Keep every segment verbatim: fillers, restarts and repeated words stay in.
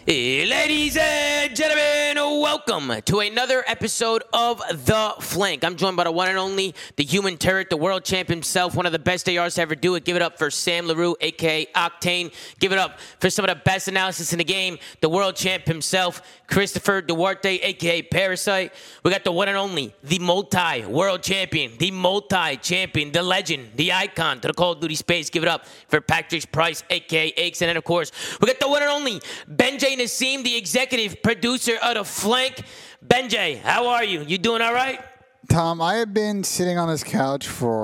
Ladies and gentlemen, welcome to another episode of The Flank. I'm joined by the one and only, the human turret, the world champ himself, one of the best A Rs to ever do it. Give it up for Sam LaRue, a k a. Octane. Give it up for some of the best analysis in the game, the world champ himself, Christopher Duarte, a k a. Parasite. We got the one and only, the multi-world champion, the multi-champion, the legend, the icon to the Call of Duty space. Give it up for Patrick Price, a k a. Aches. And then, of course, we got the one and only, Benjay Nassim, the executive producer of The Flank. Benjay, how are you? You doing all right? Tom, I have been sitting on this couch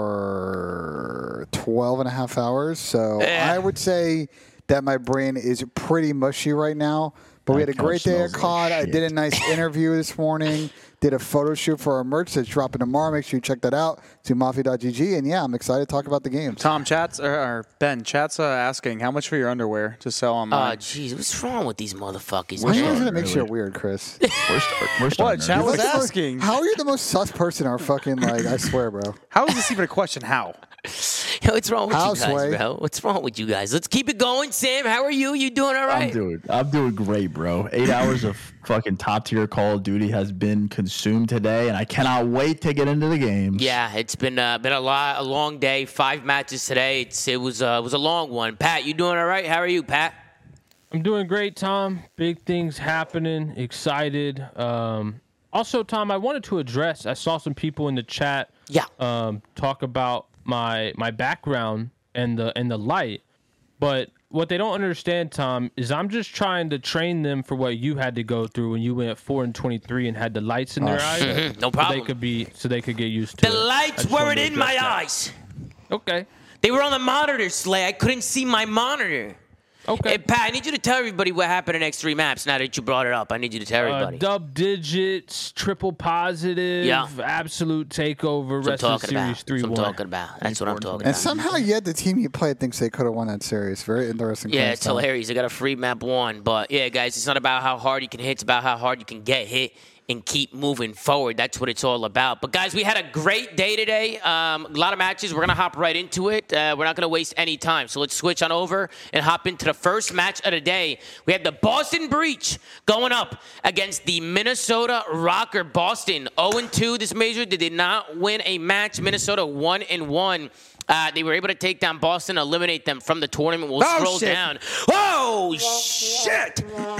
for twelve and a half hours, so Yeah. I would say that my brain is pretty mushy right now. But we had a great day at C O D. I did a nice interview this morning, did a photo shoot for our merch that's dropping tomorrow. Make sure you check that out to mafia dot g g. And yeah, I'm excited to talk about the games. Tom, chat's, or, or Ben, chat's uh, asking, how much for your underwear to sell Oh, online? jeez, what's wrong with these motherfuckers? I man? know that makes you weird, Chris. We're, start, we're What? starting. Chat early. was Like the most- asking. How are you the most sus person in our fucking, like, I swear, bro. How is this even a question? How? Yo, what's wrong with you guys, Houseway. bro? What's wrong with you guys? Let's keep it going. Sam, how are you? You doing all right? I'm doing. I'm doing great, bro. Eight hours of fucking top tier Call of Duty has been consumed today, and I cannot wait to get into the games. Yeah, it's been uh, been a lot, a long day. Five matches today. It's it was uh, it was a long one. Pat, you doing all right? How are you, Pat? I'm doing great, Tom. Big things happening. Excited. Um, also, Tom, I wanted to address. I saw some people in the chat. Yeah. Um, talk about my my background and the and the light, but what they don't understand, Tom, is I'm just trying to train them for what you had to go through when you went four and twenty-three and had the lights in their eyes. Mhm, no So problem. they could be so they could get used to The it. I lights just weren't wanted to in my address that. eyes. Okay. They were on the monitor, Slay. I couldn't see my monitor. Okay. Hey, Pat, I need you to tell everybody what happened in the next three maps. Now that you brought it up, I need you to tell Uh, everybody. dub digits, triple positive, Yeah. absolute takeover, That's what rest I'm of the talking about. series three That's one. what I'm talking about. That's what I'm talking And about. somehow yet the team you played thinks they could have won that series. Very interesting. Yeah, claim, it's Tom. hilarious. They got a free map one. But, yeah, guys, it's not about how hard you can hit. It's about how hard you can get hit and keep moving forward. That's what it's all about. But, guys, we had a great day today. Um, a lot of matches. We're going to hop right into it. Uh, we're not going to waste any time. So let's switch on over and hop into the first match of the day. We have the Boston Breach going up against the Minnesota Rocker. Boston oh and two this major. They did not win a match. Minnesota one and one. Uh, they were able to take down Boston, eliminate them from the tournament. We'll Oh, scroll shit. down. Oh, shit!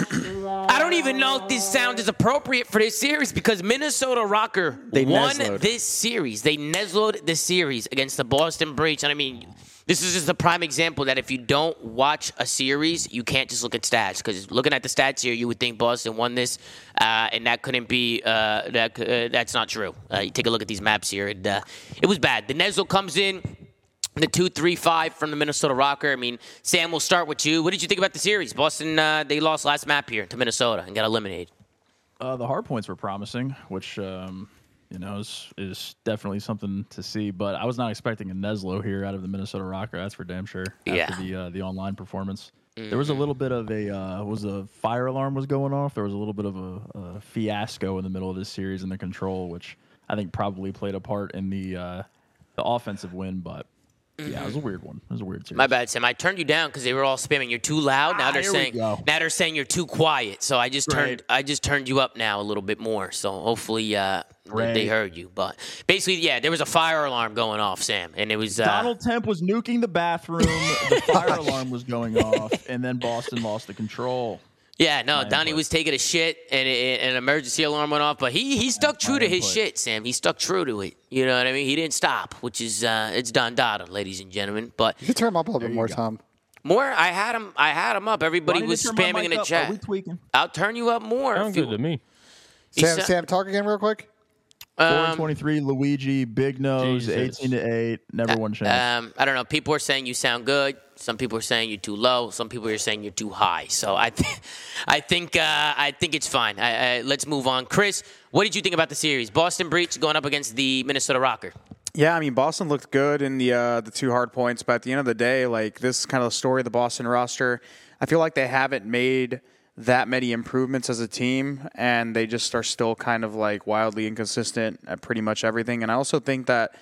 I don't even know if this sound is appropriate for this series because Minnesota Rocker They won Neslo'd. this series. They Neslo'd the series against the Boston Breach. And I mean, this is just a prime example that if you don't watch a series, you can't just look at stats. Because looking at the stats here, you would think Boston won this, uh, and that couldn't be. Uh, that uh, that's not true. Uh, you take a look at these maps here, and uh, it was bad. The Neslo comes in. The two three five from the Minnesota Rocker. I mean, Sam, we'll start with you. What did you think about the series? Boston, uh, they lost last map here to Minnesota and got eliminated. Uh, the hard points were promising, which um, you know is, is definitely something to see. But I was not expecting a Neslo here out of the Minnesota Rocker. That's for damn sure. After Yeah. the uh, the online performance, there was a little bit of a uh, was a fire alarm was going off. There was a little bit of a, a fiasco in the middle of this series in the control, which I think probably played a part in the uh, the offensive win, but. Yeah, it was a weird one. It was a weird series. My bad, Sam. I turned you down because they were all spamming. You're too loud. Now Ah, they're here we saying go. now they're saying you're too quiet. So I just turned Great. I just turned you up now a little bit more. So hopefully uh, they Great. heard you. But basically, yeah, there was a fire alarm going off, Sam, and it was uh, Donald Temp was nuking the bathroom. The fire alarm was going off, and then Boston lost the control. Yeah, no, My Donnie input. was taking a shit, and it, an emergency alarm went off. But he he stuck true my to his input. shit, Sam. He stuck true to it. You know what I mean? He didn't stop, which is uh, it's Don Dada, ladies and gentlemen. But You can turn them up a little bit you more, go. Tom. more, I had him. I had him up. Everybody Do I need was to turn my spamming mic in the up? chat. Are we tweaking? I'll turn you up more. Sound if you- good to me. he Sam, sa- Sam, talk again real quick. Four um, and twenty-three, Luigi, big nose, Jesus. eighteen to eight, never won chance. Um, I don't know. People are saying you sound good. Some people are saying you're too low. Some people are saying you're too high. So I, th- I think, uh, I think it's fine. I, I, let's move on. Chris, what did you think about the series? Boston Breach going up against the Minnesota Rocker. Yeah, I mean, Boston looked good in the uh, the two hard points, but at the end of the day, like, this is kind of the story of the Boston roster. I feel like they haven't made that many improvements as a team, and they just are still kind of, like, wildly inconsistent at pretty much everything. And I also think that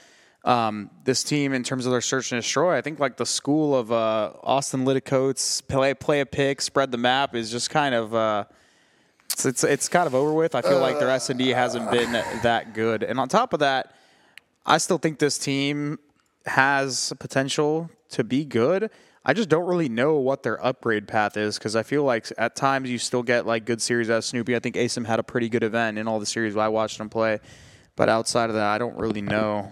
Um, this team, in terms of their search and destroy, I think like the school of uh, Austin Litticoats, play play a pick, spread the map is just kind of uh, it's, it's it's kind of over with. I feel uh, like their S and D hasn't been that good, and on top of that, I still think this team has potential to be good. I just don't really know what their upgrade path is because I feel like at times you still get like good series out of Snoopy. I think A S I M had a pretty good event in all the series I watched him play, but outside of that, I don't really know.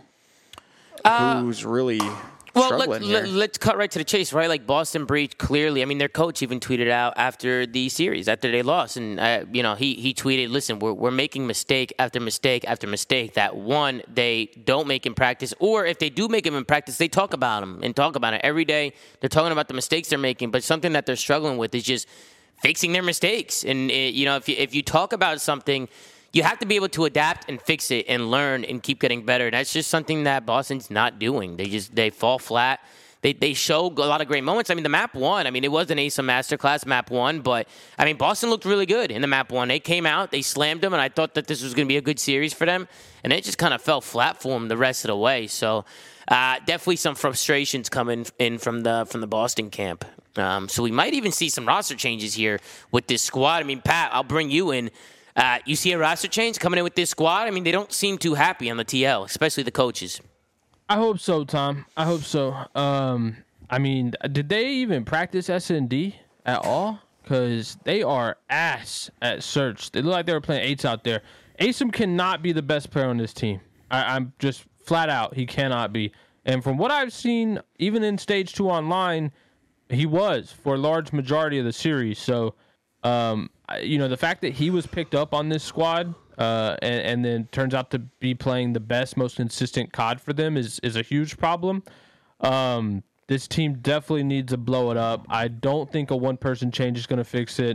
Uh, who's really well, struggling let, here. Let, let's cut right to the chase, right? Like Boston breached clearly. I mean, their coach even tweeted out after the series, after they lost, and uh, you know, he he tweeted, "Listen, we're we're making mistake after mistake after mistake that one they don't make in practice, or if they do make them in practice, they talk about them and talk about it every day. They're talking about the mistakes they're making, but something that they're struggling with is just fixing their mistakes. And it, you know, if you if you talk about something." You have to be able to adapt and fix it and learn and keep getting better. And that's just something that Boston's not doing. They just they fall flat. They they show a lot of great moments. I mean, the map one. I mean, it was an A S I M masterclass map one, but I mean, Boston looked really good in the map one. They came out, they slammed them, and I thought that this was going to be a good series for them. And it just kind of fell flat for them the rest of the way. So uh, definitely some frustrations coming in from the from the Boston camp. Um, so we might even see some roster changes here with this squad. I mean, Pat, I'll bring you in. Uh, you see a roster change coming in with this squad? I mean, they don't seem too happy on the T L, especially the coaches. I hope so, Tom. I hope so. Um, I mean, did they even practice S and D at all? Because they are ass at search. They look like they were playing eights out there. A S I M cannot be the best player on this team. I, I'm just flat out. He cannot be. And from what I've seen, even in Stage two online, he was for a large majority of the series. So, um, you know, the fact that he was picked up on this squad uh, and, and then turns out to be playing the best, most consistent C O D for them is, is a huge problem. Um, this team definitely needs to blow it up. I don't think a one-person change is going to fix it.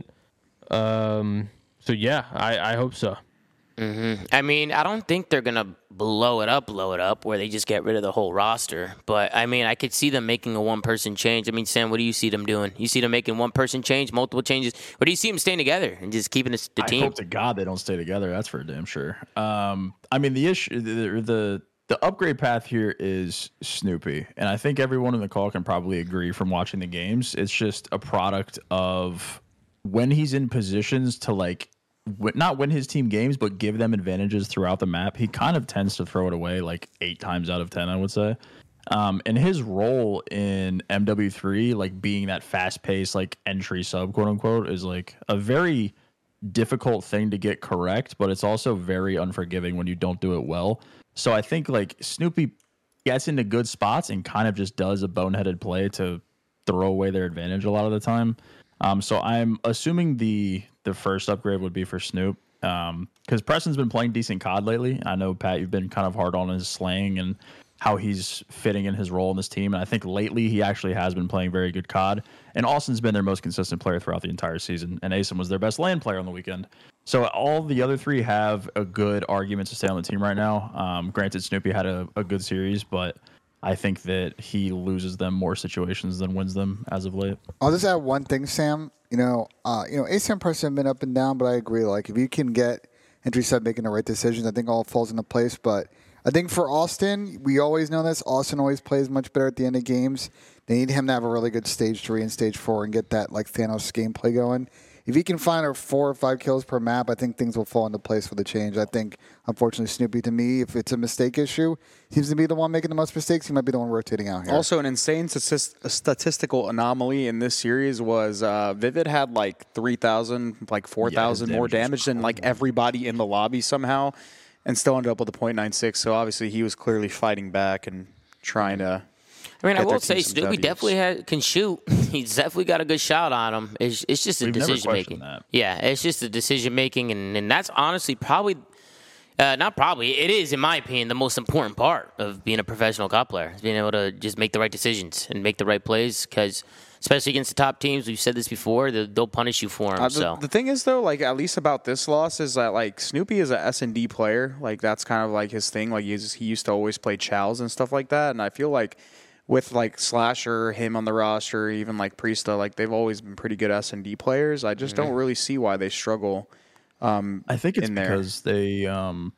Um, so, yeah, I, I hope so. Mm-hmm. I mean, I don't think they're going to blow it up, blow it up, where they just get rid of the whole roster. But, I mean, I could see them making a one-person change. I mean, Sam, what do you see them doing? You see them making one-person change, multiple changes? Or do you see them staying together and just keeping the, the team? I hope to God they don't stay together. That's for damn sure. Um, I mean, the issue, the, the the upgrade path here is Snoopy. And I think everyone in the call can probably agree from watching the games. It's just a product of when he's in positions to, like, not win his team games, but give them advantages throughout the map. He kind of tends to throw it away like eight times out of ten, I would say. Um, and his role in M W three, like being that fast-paced, like entry sub, quote unquote, is like a very difficult thing to get correct, but it's also very unforgiving when you don't do it well. So I think like Snoopy gets into good spots and kind of just does a boneheaded play to throw away their advantage a lot of the time. Um, so I'm assuming the the first upgrade would be for Snoop, because um, Preston's been playing decent C O D lately. I know, Pat, you've been kind of hard on his slaying and how he's fitting in his role in this team. And I think lately he actually has been playing very good C O D. And Austin's been their most consistent player throughout the entire season. And A S I M was their best lane player on the weekend. So all the other three have a good argument to stay on the team right now. Um, granted, Snoopy had a, a good series, but I think that he loses them more situations than wins them as of late. I'll just add one thing, Sam. You know, uh, you know, A S I M person have been up and down, but I agree. Like, if you can get entry sub making the right decisions, I think all falls into place. But I think for Austin, we always know this. Austin always plays much better at the end of games. They need him to have a really good stage three and stage four and get that like Thanos gameplay going. If he can find a four or five kills per map, I think things will fall into place for the change. I think, unfortunately, Snoopy, to me, if it's a mistake issue, seems to be the one making the most mistakes. He might be the one rotating out here. Also, an insane statistical anomaly in this series was uh, Vivid had like three thousand, like four thousand yeah, more damage than like everybody in the lobby somehow, and still ended up with a point nine six. So obviously, he was clearly fighting back and trying to. I mean, I will say Snoopy definitely has, can shoot. He's definitely got a good shot on him. It's, it's just a We've decision making. That. Yeah, it's just a decision making, and, and that's honestly probably, uh, not probably, it is, in my opinion, the most important part of being a professional C O D player, is being able to just make the right decisions and make the right plays, because especially against the top teams, we've said this before, they'll punish you for them. Uh, the, so. the thing is, though, like at least about this loss is that like Snoopy is a S and D player. Like that's kind of like his thing. Like he's, he used to always play Chows and stuff like that, and I feel like with like Slasher, him on the roster, even like Priesta, like they've always been pretty good S and D players. I just mm-hmm. don't really see why they struggle. Um, I think it's in there. because they um,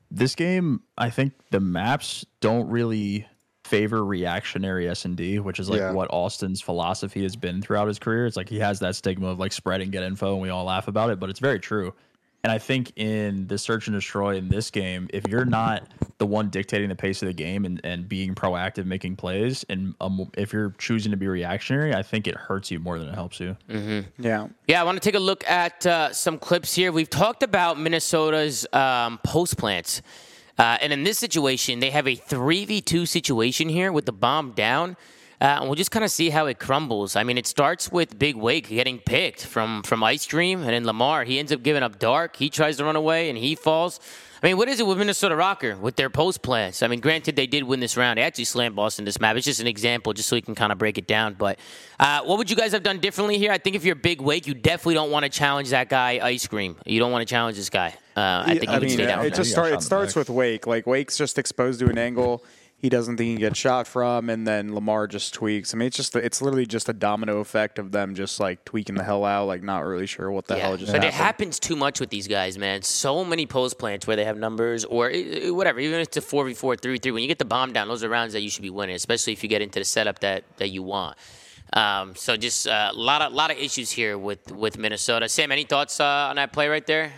this game, I think the maps don't really favor reactionary S and D, which is like Yeah. what Austin's philosophy has been throughout his career. It's like he has that stigma of like spread and get info, and we all laugh about it, but it's very true. And I think in the search and destroy in this game, if you're not the one dictating the pace of the game and, and being proactive, making plays, and um, if you're choosing to be reactionary, I think it hurts you more than it helps you. Mm-hmm. Yeah. Yeah, I want to take a look at uh, some clips here. We've talked about Minnesota's um, post plants. Uh, and in this situation, they have a three v two situation here with the bomb down. Uh, and we'll just kind of see how it crumbles. I mean, it starts with Big Wake getting picked from, from Ice Cream, and then Lamar, he ends up giving up Dark. He tries to run away, and he falls. I mean, what is it with Minnesota Rocker with their post plants? I mean, granted, they did win this round. They actually slammed Boston this map. It's just an example, just so we can kind of break it down. But uh, what would you guys have done differently here? I think if you're Big Wake, you definitely don't want to challenge that guy, Ice Cream. You don't want to challenge this guy. Uh, I think you I would mean, stay down. it just start, it starts with Wake. Like, Wake's just exposed to an angle he doesn't think he can get shot from, and then Lamar just tweaks. I mean, it's just it's literally just a domino effect of them just like tweaking the hell out, like not really sure what the Yeah, hell just but happened. it happens too much with these guys, man. So many post plants where they have numbers or eh, whatever, even if it's a four v four, three v three. When you get the bomb down, those are rounds that you should be winning, especially if you get into the setup that, that you want. Um, so just a uh, lot of lot of issues here with, with Minnesota. Sam, any thoughts uh, on that play right there?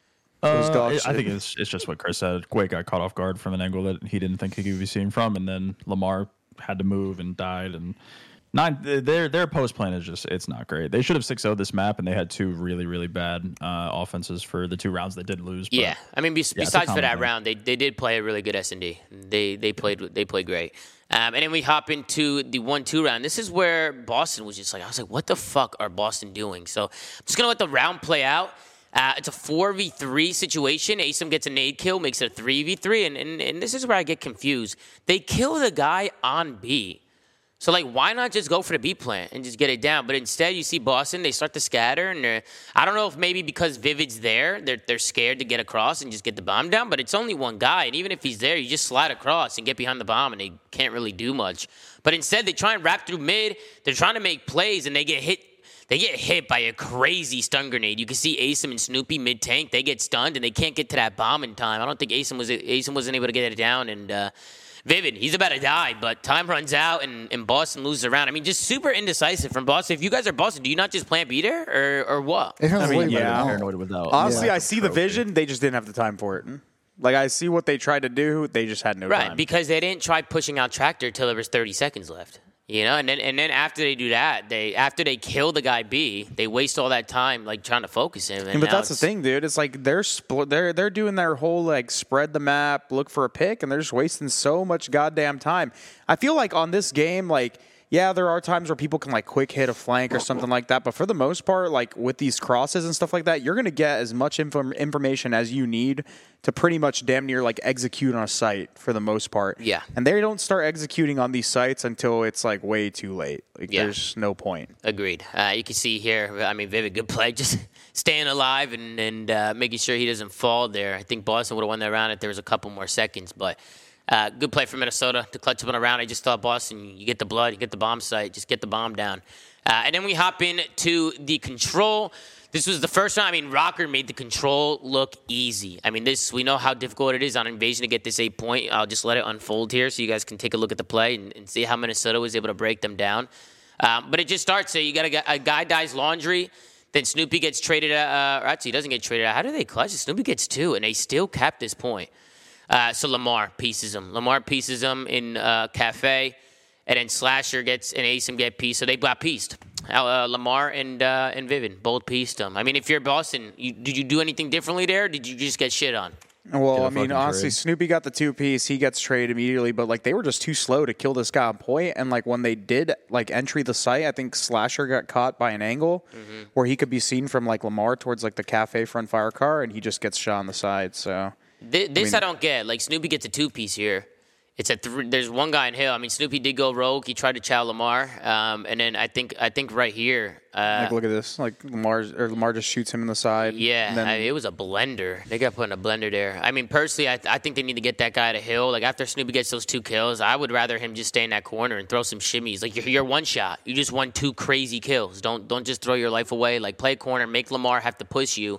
Uh, dog I shit. think it's it's just what Chris said. Quake got caught off guard from an angle that he didn't think he could be seeing from, and then Lamar had to move and died. And nine, their their post plan is just it's not great. They should have six oh'd this map, and they had two really really bad uh, offenses for the two rounds they did lose. But Yeah, I mean, bes- yeah, it's a besides for common that thing. round, they they did play a really good S and D. They they played they played great. Um, and then we hop into the one two round. This is where Boston was just like, I was like, what the fuck are Boston doing? So I'm just gonna let the round play out. Uh, it's a four v three situation. Asim gets a nade kill, makes it a three v three, and, and and this is where I get confused. They kill the guy on B. So, like, why not just go for the B plant and just get it down? But instead, you see Boston, they start to scatter, and they're, I don't know if maybe because Vivid's there, they're, they're scared to get across and just get the bomb down, but it's only one guy, and even if he's there, you just slide across and get behind the bomb, and they can't really do much. But instead, they try and wrap through mid, they're trying to make plays, and they get hit They get hit by a crazy stun grenade. You can see Asim and Snoopy mid-tank. They get stunned, and they can't get to that bomb in time. I don't think Asim, was, Asim wasn't able to get it down, and... Uh, Vivid, he's about to die, but time runs out and, and Boston loses a round. I mean, just super indecisive from Boston. If you guys are Boston, do you not just plant B there or, or what? It sounds I mean, way better yeah. now. paranoid without. Honestly, Yeah. I see the vision. They just didn't have the time for it. Like, I see what they tried to do. They just had no Right, time. because they didn't try pushing out Tractor till there was thirty seconds left. You know, and then and then after they do that, they after they kill the guy B, they waste all that time like trying to focus him. And but now that's the it's- thing, dude. It's like they're spl- they're they're doing their whole like spread the map, look for a pick, and they're just wasting so much goddamn time. I feel like on this game, like yeah, there are times where people can like quick hit a flank or something like that, but for the most part, like with these crosses and stuff like that, you're gonna get as much info- information as you need to pretty much damn near like execute on a site for the most part. Yeah. and they don't start executing on these sites until it's like way too late. Like Yeah. there's no point. Agreed. Uh, you can see here, I mean, Vivid, good play. Just staying alive and, and uh, making sure he doesn't fall there. I think Boston would have won that round if there was a couple more seconds. But uh, good play for Minnesota to clutch up on a round. I just thought Boston, you get the blood, you get the bomb site, just get the bomb down. Uh, and then we hop into the control. This was the first round. I mean, Rocker made the control look easy. I mean, this we know how difficult it is on Invasion to get this eight point. I'll just let it unfold here so you guys can take a look at the play and, and see how Minnesota was able to break them down. Um, but it just starts. So you got a, a guy dies laundry. Then Snoopy gets traded. Uh, or actually, he doesn't get traded. How do they clutch it? Snoopy gets two, and they still cap this point. Uh, so Lamar pieces him. Lamar pieces him in uh, Cafe. And then Slasher gets and Asim get pieced. So they got pieced. Uh, Lamar and uh, and Vivid both pieced them. I mean, if you're Boston, you, did you do anything differently there? Or did you just get shit on? Well, Get a I mean, fucking honestly, trade. Snoopy got the two piece. He gets traded immediately, but like they were just too slow to kill this guy on point. And like when they did like entry the site, I think Slasher got caught by an angle Mm-hmm. where he could be seen from like Lamar towards like the Cafe front fire car, and he just gets shot on the side. So This, this I, mean- don't get. Like Snoopy gets a two piece here. It's a th- there's one guy in Hill. I mean, Snoopy did go rogue. He tried to chow Lamar, um, and then I think I think right here, uh, like look at this, like Lamar or Lamar just shoots him in the side. yeah, and then, I, it was a blender. They got put in a blender there. I mean, personally, I, I think they need to get that guy to Hill. Like after Snoopy gets those two kills, I would rather him just stay in that corner and throw some shimmies. Like you're, you're one shot. You just won two crazy kills. Don't don't just throw your life away. Like play a corner, make Lamar have to push you.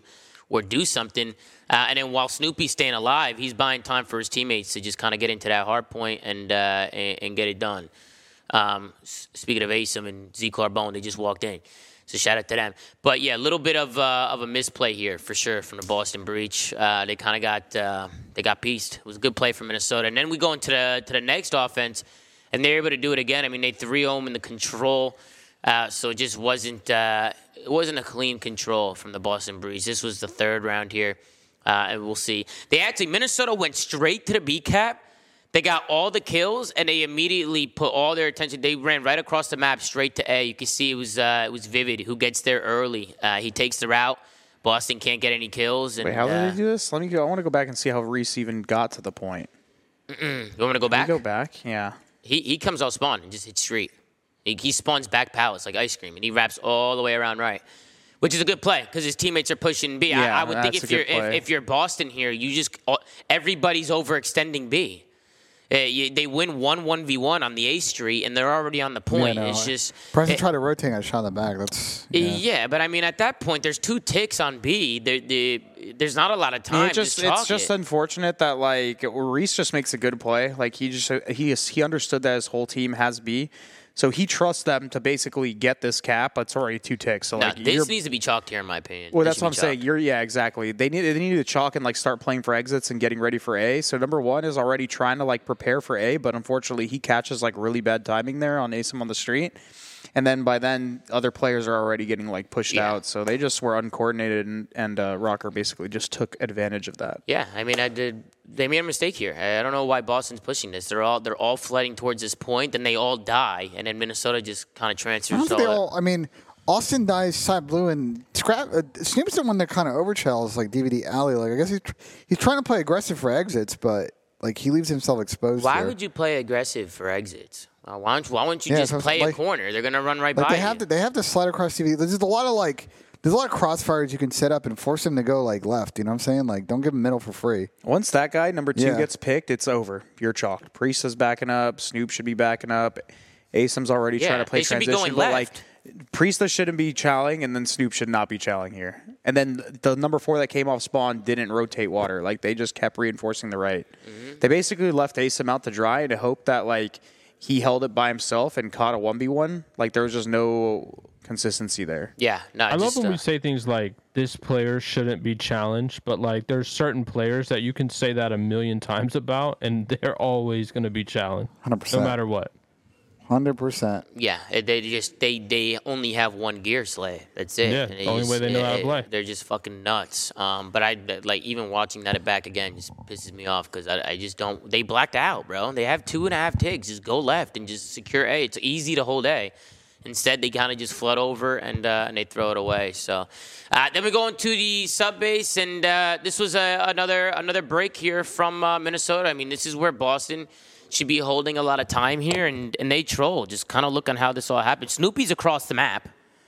or do something. Uh, and then while Snoopy's staying alive, he's buying time for his teammates to just kind of get into that hard point and uh, and, and get it done. Um, speaking of Asim and Z Carbone, they just walked in. So shout out to them. But yeah, a little bit of uh, of a misplay here for sure from the Boston Breach. Uh, they kind of got uh, they got pieced. It was a good play from Minnesota. And then we go into the to the next offense, and they're able to do it again. I mean, they three oh in the control, uh, so it just wasn't uh, it wasn't a clean control from the Boston Breach. This was the third round here, uh, and we'll see. They actually Minnesota went straight to the B cap. They got all the kills, and they immediately put all their attention. They ran right across the map straight to A. You can see it was uh, it was Vivid who gets there early. Uh, he takes the route. Boston can't get any kills. And, Wait, how uh, did they do this? Let me go. I want to go back and see how Reese even got to the point. You want me to go back? Can we go back? Yeah. He he comes out spawn and just hits street. He, he spawns back palace like ice cream, and he wraps all the way around right, which is a good play because his teammates are pushing B. Yeah, I, I would think that's if a you're good if, play. if you're Boston here, you just everybody's overextending B. Uh, you, they win one one v one on the A Street, and they're already on the point. Yeah, no, it's just Preston it- tried to rotate and I shot in the back. That's yeah. yeah. but I mean, at that point, there's two ticks on B. There, the, there's not a lot of time. It just, to chalk it's just it. unfortunate that like Reese just makes a good play. Like he just he is, he understood that his whole team has B, so he trusts them to basically get this cap. But it's already two ticks. So No, like this you're- needs to be chalked here, in my opinion. Well, This that's should what I'm be saying. chalked. You're yeah, exactly. They need they need to chalk and like start playing for exits and getting ready for A. So number one is already trying to like prepare for A, but unfortunately he catches like really bad timing there on Asim on the street, and then by then other players are already getting like pushed Yeah. out. So they just were uncoordinated, and, and uh, Rocker basically just took advantage of that. Yeah, I mean, I did. They made a mistake here. I I don't know why Boston's pushing this. They're all they're all flooding towards this point, then they all die, and then Minnesota just kind of I transfers. don't think they all- all. I mean, Austin dies side blue and scrap. Uh, Snoop's the one that kind of overchells like D V D Alley. Like I guess he's tr- he's trying to play aggressive for exits, but like he leaves himself exposed. Why here. would you play aggressive for exits? Uh, why don't you, why wouldn't you Yeah, just so it's play a like- corner? They're gonna run right Like by they have you. to, they have to slide across T V. There's just a lot of like, there's a lot of crossfires you can set up and force him to go like left. You know what I'm saying? Like, don't give him middle for free. Once that guy number two Yeah. gets picked, it's over. You're chalked. Priest is backing up. Snoop should be backing up. Asim's already Yeah, trying to play they should be transition, going but like left. Priest shouldn't be chowing, and then Snoop should not be chowing here. And then the number four that came off spawn didn't rotate water. Like they just kept reinforcing the right. Mm-hmm. They basically left Asim out to dry and hope that like he held it by himself and caught a one v one. Like there was just no consistency there. Yeah, no. I love just, when uh, we say things like this player shouldn't be challenged, but like there's certain players that you can say that a million times about, and they're always going to be challenged, one hundred no percent. matter what. one hundred percent. Yeah, it- they just they they only have one gear slay. That's it. Yeah, And it only just- way they know how to it- play. They're just fucking nuts. Um, but I like even watching that back again just pisses me off because I, I just don't. They blacked out, bro. They have two and a half ticks. Just go left and just secure A. It's easy to hold A. Instead, they kind of just flood over and uh, and they throw it away. So uh, then we go into the sub base, and uh, this was a, another another break here from uh, Minnesota. I mean, this is where Boston should be holding a lot of time here, and, and they troll. Just kind of look on how this all happened. Snoopy's across the map.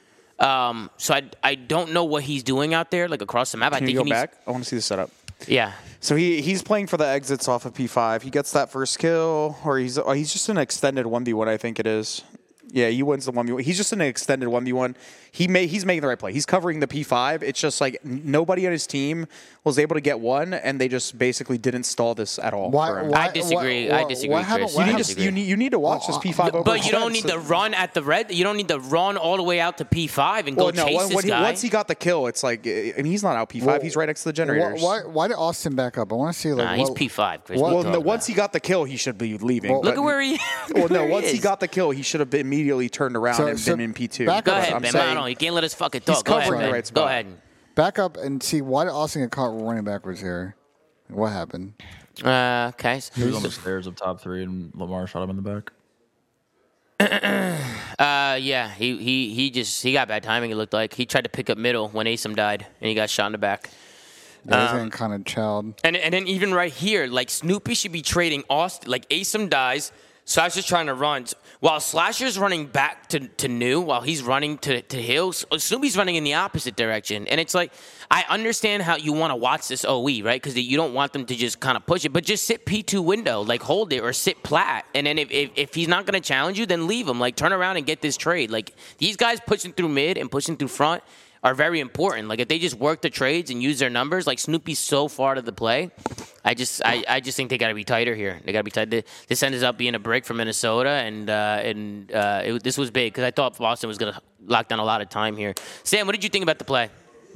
Um, so I, I don't know what he's doing out there, like across the map. I Can think you he go needs, back? I want to see the setup. Yeah. So he he's playing for the exits off of P five. He gets that first kill, or he's oh, he's just an extended one v one, I think it is. Yeah, he wins the one v one. He's just in an extended one v one. He may he's making the right play. He's covering the P five. It's just like n- nobody on his team was able to get one, and they just basically didn't stall this at all. Why, for him. why, I disagree. What, I disagree, What happened, Chris. what you, need happened- to, you, need, you need to watch this P five over. But you don't extend, need so- to run at the red. You don't need to run all the way out to P five and go Well, no, chase when, this when he, guy. once he got the kill, it's like, and he's not out P five. Well, he's right next to the Why, generators. why, why did Austin back up? I want to see like. nah, he's what- P five, Chris. what- What Well, are you no, talking once about? he got the kill, he should be leaving. Well, Look but- at where he. Well, look no, where he once he is. got the kill, he should have been immediately turned around So- and so been in P two. back Go up- ahead, I'm Ben. saying- No, no, you can't let us fucking talk. He's Go ahead, covering the Ben. right Go spot. ahead. Back up and see why did Austin get caught running backwards here? What happened? Uh, okay. He was on the stairs of top three, and Lamar shot him in the back. Uh, yeah, he, he he just he got bad timing. It looked like he tried to pick up middle when Asim died, and he got shot in the back. Yeah, he's Um, getting kind of chowed. And and then even right here, like Snoopy should be trading Austin. Like Asim dies, Slasher's trying to run while Slasher's running back to, to New while he's running to to Hills. Snoopy's running in the opposite direction, and it's like I understand how you want to watch this O E, right? Because you don't want them to just kind of push it, but just sit P two window, like hold it or sit plat, and then if if, if he's not going to challenge you, then leave him. Like turn around and get this trade. Like these guys pushing through mid and pushing through front are very important. Like if they just work the trades and use their numbers, like Snoopy's so far to the play, I just I, I just think they got to be tighter here. They got to be tight. This ended up being a break for Minnesota, and uh, and uh, it, this was big because I thought Boston was going to lock down a lot of time here. Sam, what did you think about the play?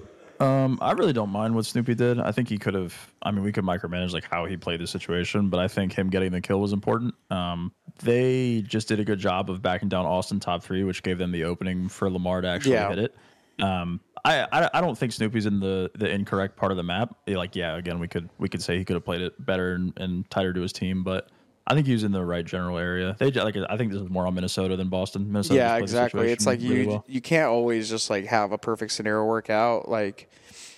Um, I really don't mind what Snoopy did. I think he could have. I mean, we could micromanage like how he played the situation, but I think him getting the kill was important. Um, they just did a good job of backing down Austin top three, which gave them the opening for Lamar to actually Yeah. hit it. Um, I, I I don't think Snoopy's in the, the incorrect part of the map. Like, yeah, again, we could we could say he could have played it better and, and tighter to his team, but I think he was in the right general area. They like I think this is more on Minnesota than Boston. Minnesota Yeah, exactly. It's like you really well. you can't always just like have a perfect scenario work out. Like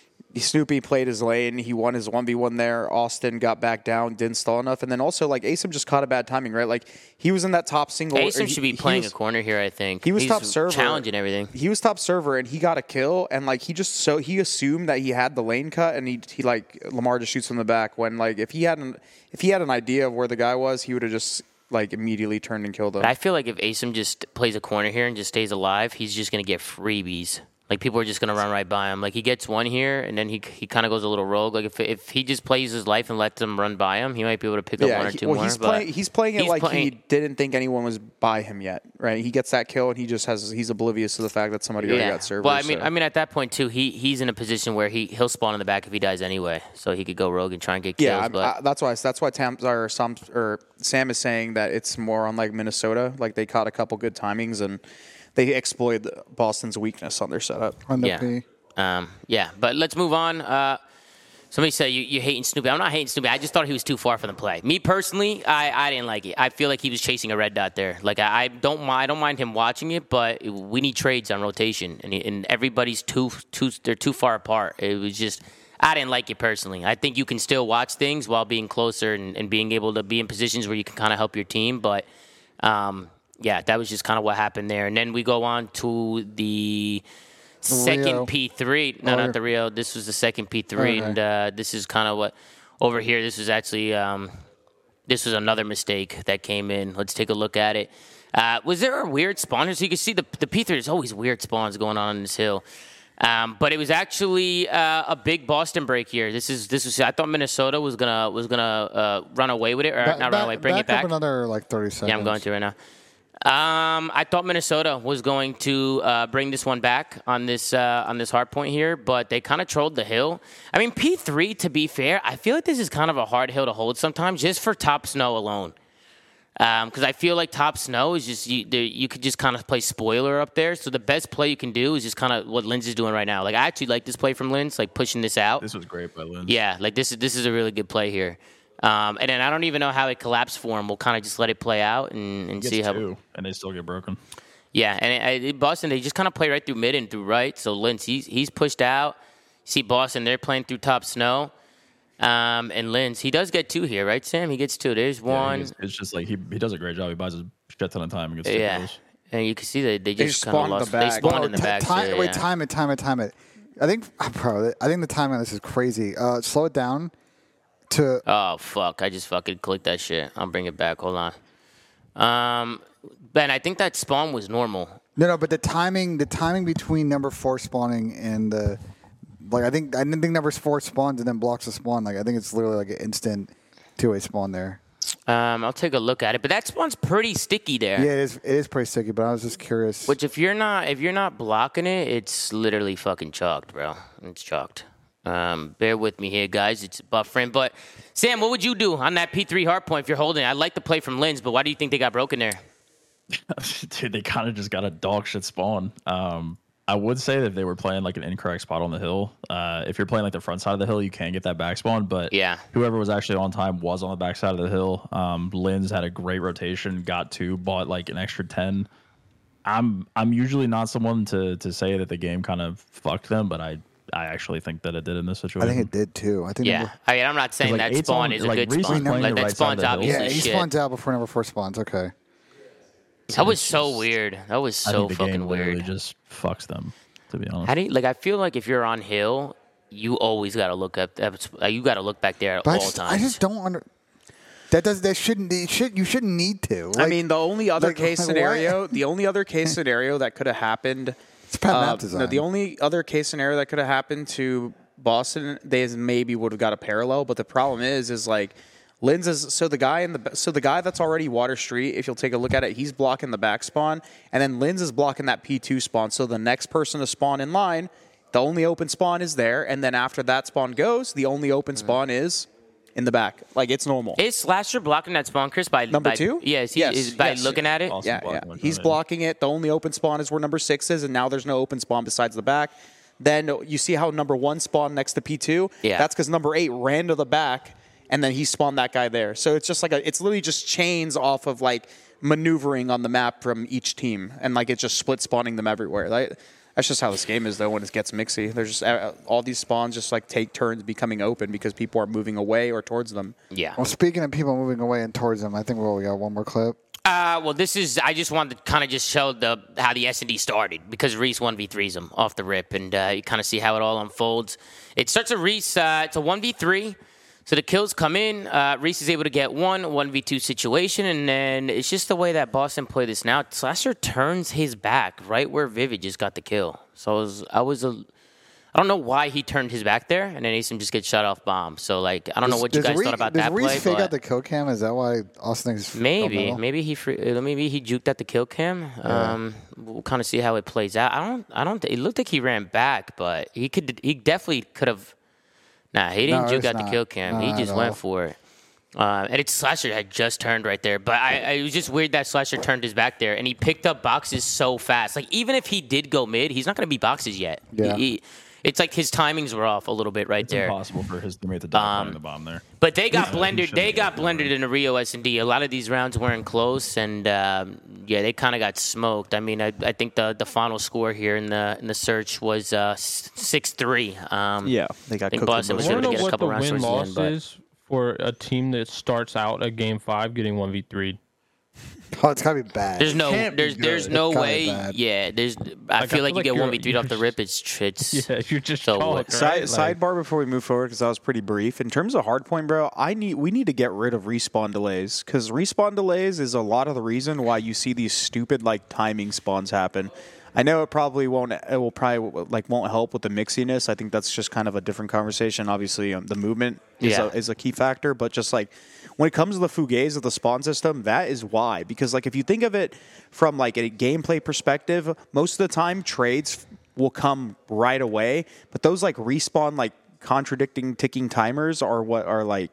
Snoopy played his lane. He won his one v one there. Austin got back down, didn't stall enough. And then also, like, Asim just caught a bad timing, right? Like, he was in that top single. Asim he- should be he playing was- a corner here, I think. He was He's top server. challenging everything. He was top server, and he got a kill. And, like, he just so he assumed that he had the lane cut, and he, he like, Lamar just shoots from the back. When, like, if he had an, if he had an idea of where the guy was, he would have just, like, immediately turned and killed him. I feel like if Asim just plays a corner here and just stays alive, he's just going to get freebies. Like, people are just going to run right by him. Like, he gets one here, and then he he kind of goes a little rogue. Like, if if he just plays his life and lets them run by him, he might be able to pick up yeah, one or he- two well, more. he's but playing. He's playing it he's like he playing- didn't think anyone was by him yet, right? He gets that kill, and he just has. He's oblivious to the fact that somebody already got servers. Well, I mean, so. I mean, at that point too, he he's in a position where he he'll spawn in the back if he dies anyway, so he could go rogue and try and get kills. yeah, I- but I, that's why. That's why Tam or Sam or Sam is saying that it's more on like Minnesota. Like they caught a couple good timings, and they exploited Boston's weakness on their setup. On the yeah, P. um, yeah. But let's move on. Uh, somebody said you you hating Snoopy. I'm not hating Snoopy. I just thought he was too far from the play. Me personally, I, I didn't like it. I feel like he was chasing a red dot there. Like I, I don't mind. I don't mind him watching it, but we need trades on rotation, and and everybody's too too they're too far apart. It was just. I didn't like it personally. I think you can still watch things while being closer and, and being able to be in positions where you can kind of help your team. But, um, yeah, that was just kind of what happened there. And then we go on to the second Rio. P three. No, Oh, not yeah. the Rio. This was the second P three. Okay. And uh, this is kind of what over here. This was actually um, this was another mistake that came in. Let's take a look at it. Uh, was there a weird spawner? So you can see the, the P three, there's always weird spawns going on in this hill. Um, but it was actually uh, a big Boston break here. This is this is. I thought Minnesota was gonna was gonna uh, run away with it, or Back- not back- run away, bring back it back. up another like thirty seconds. Yeah, I'm going to right now. Um, I thought Minnesota was going to uh, bring this one back on this uh, on this hard point here, but they kind of trolled the hill. I mean, P three. To be fair, I feel like this is kind of a hard hill to hold sometimes, just for top snow alone. Because I feel like top snow is just you. The, you could just kind of play spoiler up there. So the best play you can do is just kind of what Linz is doing right now. Like I actually like this play from Linz, like pushing this out. This was great by Lynn. Yeah, like this is this is a really good play here. Um, and then I don't even know how it collapsed for him. We'll kind of just let it play out and, and Gets see how. two, and they still get broken. Yeah, and it, it, Boston they just kind of play right through mid and through right. So Linz he's he's pushed out. See Boston they're playing through top snow. Um, and Linz he does get two here, right, Sam? He gets two. There's Yeah, one. it's, it's just like he he does a great job. He buys a shit ton of time and gets two Yeah. kills. And you can see that they just just kind of spawned in the lost. They back. spawned Oh, in the ti- back. time, so, wait, yeah. time it, time it, time it. I think, bro, I think the time on this is crazy. Uh, slow it down to. Oh fuck! I just fucking clicked that shit. I'll bring it back. Hold on. Um, Ben, I think that spawn was normal. No, no, but the timing, the timing between number four spawning and the, like, I think I didn't think number four spawns and then blocks the spawn. Like, I think it's literally like an instant two-way spawn there. Um, I'll take a look at it, but that spawn's pretty sticky there. Yeah, it is. It is pretty sticky, but I was just curious. Which if you're not if you're not blocking it, it's literally fucking chalked, bro. It's chalked. Um, bear with me here, guys. It's buffering. But Sam, what would you do on that P three hard point if you're holding it? I like the play from Linz, but why do you think they got broken there? Dude, they kind of just got a dog shit spawn. Um, I would say that if they were playing like an incorrect spot on the hill, uh, if you're playing like the front side of the hill, you can get that back spawn. But Yeah. whoever was actually on time was on the back side of the hill. Um, Linz had a great rotation, got two, bought like an extra ten. I'm I'm usually not someone to to say that the game kind of fucked them, but I I actually think that it did in this I situation. think it did too. I think. Yeah, Number, I mean, I'm not saying like, that eight's spawn on- is a like, good recently spawn. playing Like the that right side spawn's of the hill. obviously yeah, he shit. spawns out before number four spawns. Okay. That was so weird. That was I so think the fucking game literally weird. just fucks them, to be honest. How do you, like? I feel like if you're on hill, you always got to look up. uh, You got to look back there at But I all just, times. I just don't under. That does. That shouldn't. It should. You shouldn't need to. I Like, mean, the only other like, case like, scenario, the only other case scenario that could have happened It's Pat Uh, Map design. no, the only other case scenario that could have happened to Boston, they maybe would have got a parallel. But the problem is, is like Linz is so the guy in the so the guy that's already Water Street. If you'll take a look at it, he's blocking the back spawn, and then Linz is blocking that P two spawn. So the next person to spawn in line, the only open spawn is there, and then after that spawn goes, the only open spawn is in the back. Like it's normal. Is Slasher blocking that spawn, Chris? By Number by, two? Yes, he Yes, is by yes. looking at it. Awesome. Yeah, block yeah. going He's in. blocking it. The only open spawn is where number six is, and now there's no open spawn besides the back. Then you see how number one spawned next to P two? Yeah. That's because number eight ran to the back, and then he spawned that guy there. So it's just like a, it's literally just chains off of like maneuvering on the map from each team, and like it's just split spawning them everywhere. Like, that's just how this game is, though, when it gets mixy. There's just uh, all these spawns just like take turns becoming open because people are moving away or towards them. Yeah. Well, speaking of people moving away and towards them, I think well, we got one more clip. Uh, well, this is. I just wanted to kind of just show the how the S and D started because Reese one v threes him off the rip, and uh, you kind of see how it all unfolds. It starts with Reese. Uh, it's a one v three, so the kills come in. Uh, Reese is able to get one one v two situation, and then it's just the way that Boston play this now. Slasher turns his back right where Vivid just got the kill. So I was, I was a. I don't know why he turned his back there, and then Asim just gets shut off bomb. So, like, I don't know what you Does guys Reese- thought about does that Reese play. fake but out the kill cam? Is that why Austin thinks maybe, oh, maybe he free, uh, maybe he juked at the kill cam. Um, we'll kind of see how it plays out. I don't, I don't. It looked like he ran back, but he could, he definitely could have. Nah, he didn't No, juke it's at the not. kill cam. he Not just at went all. for it. Uh, and it's Slasher had just turned right there, but I, I, it was just weird that Slasher turned his back there, and he picked up boxes so fast. Like even if he did go mid, he's not going to be boxes yet. Yeah. He- he- it's like his timings were off a little bit right It's there. impossible for his teammate to die Um, the bomb there. But they got Yeah, blended. he They shouldn't got have blended in the Rio S and D. A lot of these rounds weren't close, and um, yeah, they kind of got smoked. I mean, I, I think the the final score here in the in the search was uh, six three. Um, Yeah, they got I think cooked Boston in was both able I want to to get know a what couple the rounds win towards the loss end, but is for a team that starts out a game five getting one v three. Oh, it's gotta be bad. there's no can't be there's there's good. no It's kinda way. bad. Yeah, there's. I Like, feel I like feel you like get you're- one v three off the you're rip. It's it's Yeah, you're just So chalk, what? right? Side, Like, sidebar before we move forward, because that was pretty brief. In terms of hardpoint, bro, I need we need to get rid of respawn delays because respawn delays is a lot of the reason why you see these stupid like timing spawns happen. I know it probably won't. It will probably like won't help with the mixiness. I think that's just kind of a different conversation. Obviously, um, the movement is, Yeah. a, is a key factor, but just like when it comes to the fugaze of the spawn system, that is why. Because like if you think of it from like a gameplay perspective, most of the time trades will come right away, but those like respawn like contradicting ticking timers are what are like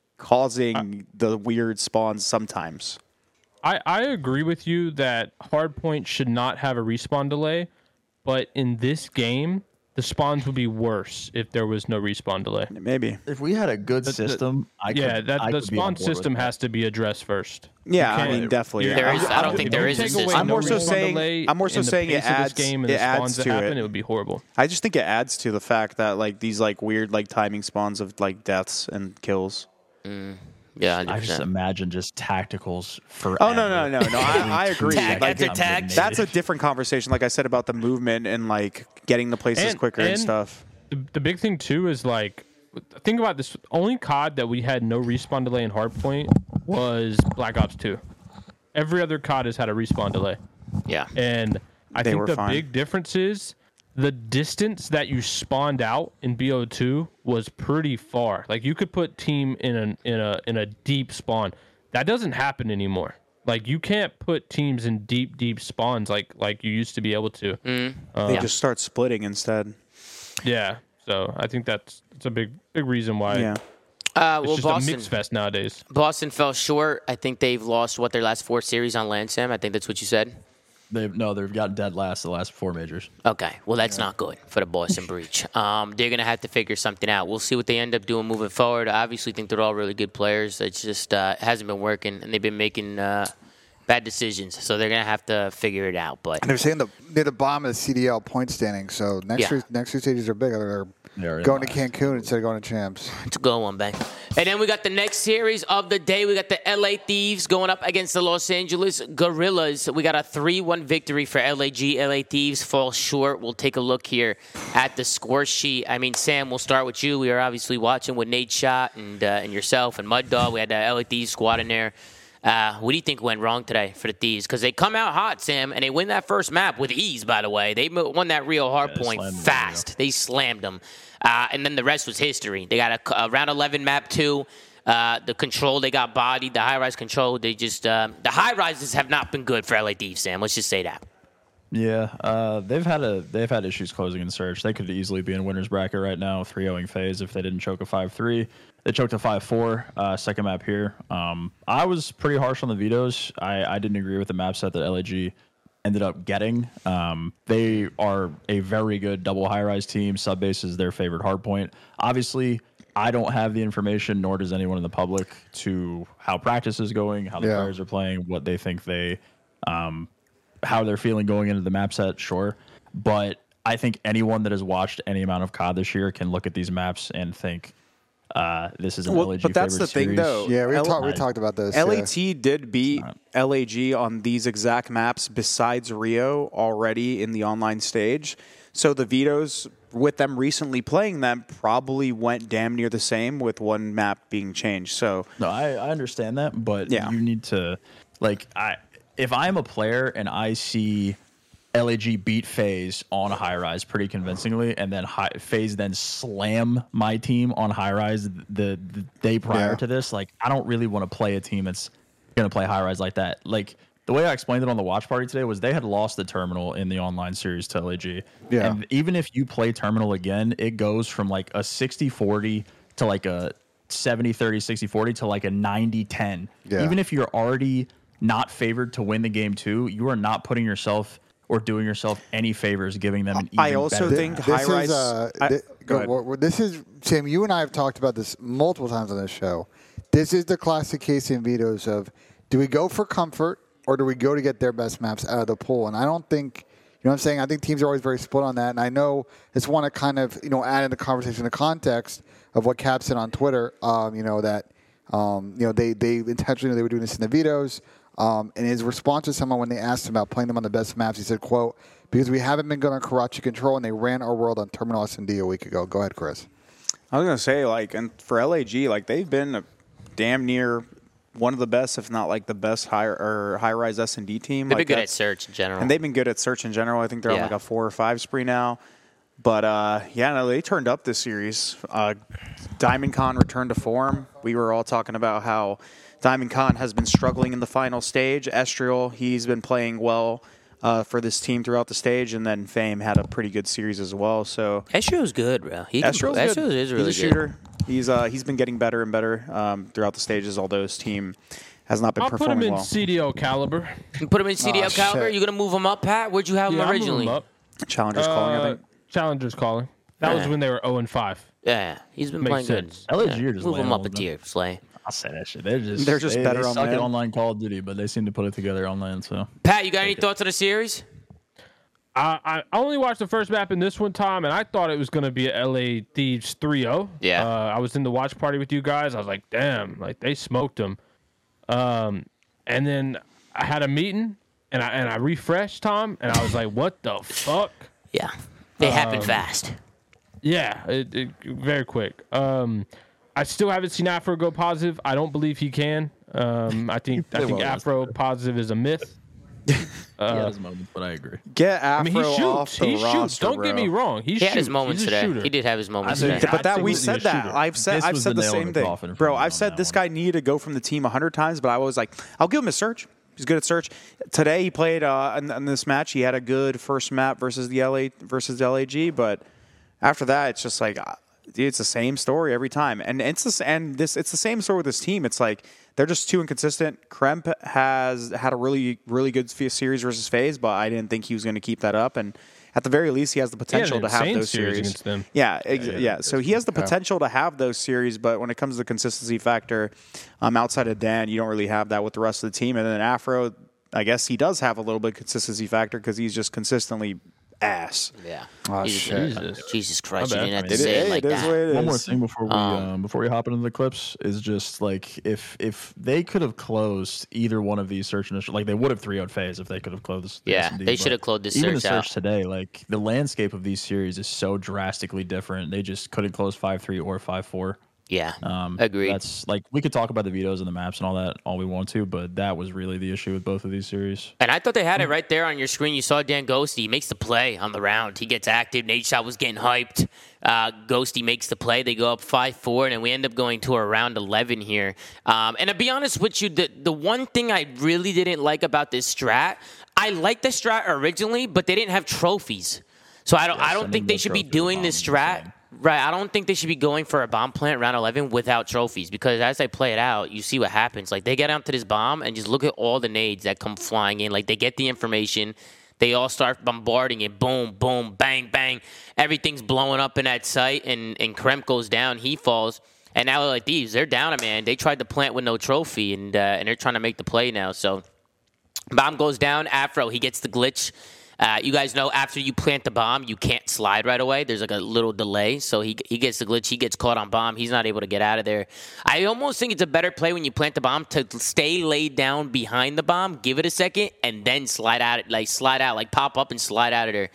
causing the weird spawns sometimes. I, I agree with you that Hardpoint should not have a respawn delay, but in this game, the spawns would be worse if there was no respawn delay. Maybe. If we had a good system, I could, Yeah, that I the could be on spawn board with system that. has to be addressed first. Yeah, I can't- mean definitely. You're- There is- I don't if think you there is a take away system. I'm more so respawn saying- delay I'm more so in the saying it pace of this adds- game and it the spawns adds that to happen, it. it would be horrible. I just think it adds to the fact that like these like weird like timing spawns of like deaths and kills. yeah. I just one hundred percent. imagine just tacticals for. Oh no no no no! I, I agree. Tag Like, after tag. that's a different conversation. Like I said about the movement and like getting the places And- quicker and, and- stuff. The, the big thing too is like, think about this. Only C O D that we had no respawn delay in Hardpoint was Black Ops two. Every other C O D has had a respawn delay. Yeah. And I They think were the fine. big difference is the distance that you spawned out in B O two was pretty far. Like you could put team in a in a in a deep spawn. That doesn't happen anymore. Like you can't put teams in deep deep spawns like like you used to be able to. Mm. They just start splitting instead. Yeah. So I think that's it's a big big reason why Yeah. Uh, it's well, just a Boston. mix fest nowadays. Boston fell short. I think they've lost what their last four series on land, Sam. I think that's what you said. They've no, they've got dead last the last four majors. Okay, well that's not good for the Boston Breach. Um, they're gonna have to figure something out. We'll see what they end up doing moving forward. I obviously think they're all really good players. It's just uh, it hasn't been working, and they've been making uh, bad decisions. So they're gonna have to figure it out. But And they're saying the they're the bottom of the C D L point standing. So next Yeah. year, next two stages are big. They're They're in going to last. Cancun instead of going to champs. it's a good one, bang. And then we got the next series of the day. We got the L A Thieves going up against the Los Angeles Gorillas. We got a three one victory for L A G. L A Thieves fall short. We'll take a look here at the score sheet. I mean, Sam, we'll start with you. We are obviously watching with Nate Schott and uh, and yourself and Mud Dog. We had the L A Thieves squad in there. Uh, what do you think went wrong today for the Thieves? Because they come out hot, Sam, and they win that first map with ease, by the way. They won that Rio hard Yeah, point slammed them, fast. yeah. They slammed them. Uh, and then the rest was history. They got a, a round eleven map, too. Uh, the control, they got bodied. The high-rise control, they just uh, – the high-rises have not been good for L A Thieves, Sam. Let's just say that. Yeah, uh, they've had a they've had issues closing in search. They could easily be in winner's bracket right now, three-ohing phase if they didn't choke a five three. They choked a five four, uh, second map here. Um, I was pretty harsh on the vetoes. I, I didn't agree with the map set that L A G ended up getting. Um, they are a very good double high-rise team. Subbase is their favorite hardpoint. Obviously, I don't have the information, nor does anyone in the public, to how practice is going, how the Yeah. players are playing, what they think they um, – how they're feeling going into the map set, sure. But I think anyone that has watched any amount of C O D this year can look at these maps and think uh, this is an Well, L A G but that's favorite the thing, series. though. Yeah, we L- talked we talked about this. L yeah. A T did beat L A G on these exact maps besides Rio already in the online stage. So the vetoes, with them recently playing them, probably went damn near the same with one map being changed. So No, I, I understand that, but Yeah. you need to, like, I if I'm a player and I see L A G beat FaZe on a high rise pretty convincingly, and then high, FaZe then slam my team on high rise the, the day prior Yeah. to this, like, I don't really want to play a team that's going to play high rise like that. Like, the way I explained it on the watch party today was they had lost the terminal in the online series to L A G. Yeah. And even if you play terminal again, it goes from like a sixty forty to like a seventy thirty, sixty forty to like a ninety ten. Yeah. Even if you're already not favored to win the game too, you are not putting yourself or doing yourself any favors, giving them an even I also better think map. This high-rise- is, uh, I- thi- go ahead. what- what- this is Sam. You and I have talked about this multiple times on this show. This is the classic case in vetoes of: do we go for comfort or do we go to get their best maps out of the pool? And I don't think, you know what I'm saying? I think teams are always very split on that. And I know it's want to kind of, you know, add in the conversation the context of what Cap said on Twitter. Um, you know that, um, you know they they intentionally they were doing this in the vetoes. Um, and his response to someone when they asked him about playing them on the best maps, he said, "quote Because we haven't been good on Karachi control, and they ran our world on Terminal S and D a week ago." Go ahead, Chris. I was gonna say, like, and for L A G, like they've been a damn near one of the best, if not like the best high or high rise S and D team. They've like been good at that's- search in general. and they've been good at search in general. I think they're on Yeah. like a four or five spree now. But uh, yeah, no, they turned up this series. Uh, Diamond Con returned to form. We were all talking about how Diamond Con has been struggling in the final stage. Estriel, he's been playing well uh, for this team throughout the stage, and then Fame had a pretty good series as well. So Estrio's good, bro. He can, Estriel's Estriel good. is really he's a good. shooter. He's uh, he's been getting better and better um, throughout the stages, although his team has not been I'll put him performing in well. C D O caliber. You put him in C D L Oh, caliber. shit. You gonna move him up, Pat? Where'd you have Yeah, him I'll move originally? him up. Challengers calling, I Uh, think. Challengers calling. That was Yeah. when they were zero and five. Yeah, he's been Makes playing sense. good. L A G are just move laying him up all a of them. tier, Slay. I'll say that shit. They're just They're just they, better they on suck land. at online Call of Duty, but they seem to put it together online. So Pat, you got any thoughts on the series? I, I only watched the first map in this one time, and I thought it was going to be a L A Thieves three oh. Yeah. Uh, I was in the watch party with you guys. I was like, damn, like they smoked them. Um, and then I had a meeting, and I and I refreshed, Tom, and I was like, what the fuck? Yeah, they happen Um, fast. Yeah, it, it, very quick. Um, I still haven't seen Afro go positive. I don't believe he can. Um, I think I played think well last Afro positive is a myth. he had his moments, but I agree. Get Afro I mean, he off shoots. the He roster, shoots. Don't bro. get me wrong. He, He shoots. had his moments He's a today. shooter. He did have his moments I today. think- But that we Absolutely said a that. shooter. I've said This I've was said the the, nail in same the thing, coffin for bro. me I've on said that this one. guy needed to go from the team a hundred times, but I was like, I'll give him a search. He's good at search. Today he played uh, in, in this match. He had a good first map versus the L A versus the L A G, but after that, it's just like, uh, dude, it's the same story every time. And it's this and this it's the same story with this team. It's like they're just too inconsistent. Kremp has had a really really good f- series versus FaZe, but I didn't think he was going to keep that up. And at the very least, he has the potential an to have insane those series series. against them. Yeah, ex- yeah. So he has the potential to have those series, but when it comes to the consistency factor, um, outside of Dan, you don't really have that with the rest of the team. And then Afro, I guess he does have a little bit of consistency factor because he's just consistently ass. Yeah. Oh, Jesus, shit. Jesus. Jesus Christ, My you bad. didn't have I to mean, say It- it like it is that. what it is. One more thing before we Um, um, before we hop into the clips is just like if if they could have closed either one of these search initial, like they would have three oh phase if they could have closed. the Yeah, S and D, they but should have closed this even search the out. search today. Like the landscape of these series is so drastically different. They just couldn't close five three or five four. Yeah, Um, agreed. That's like we could talk about the vetoes and the maps and all that all we want to, but that was really the issue with both of these series. And I thought they had it right there on your screen. You saw Dan Ghosty. He makes the play on the round. He gets active. Nate Shot was getting hyped. Uh, Ghosty makes the play. They go up five four, and then we end up going to around eleven here. Um, and to be honest with you, the, the one thing I really didn't like about this strat, I liked the strat originally, but they didn't have trophies. So I don't, Yeah, I don't sending think they the should be trophy doing bomb this is strat. insane. Right, I don't think they should be going for a bomb plant round eleven without trophies because as they play it out, you see what happens. Like they get onto this bomb and just look at all the nades that come flying in. Like they get the information, they all start bombarding it. Boom, boom, bang, bang. Everything's blowing up in that site, and and Kremp goes down. He falls, and now like these, they're down a man. They tried to plant with no trophy, and uh, and they're trying to make the play now. So bomb goes down. Afro, he gets the glitch. Uh, you guys know after you plant the bomb, you can't slide right away. There's like a little delay. So he he gets the glitch. He gets caught on bomb. He's not able to get out of there. I almost think it's a better play when you plant the bomb to stay laid down behind the bomb, give it a second, and then slide out, like slide out, like pop up and slide out of there.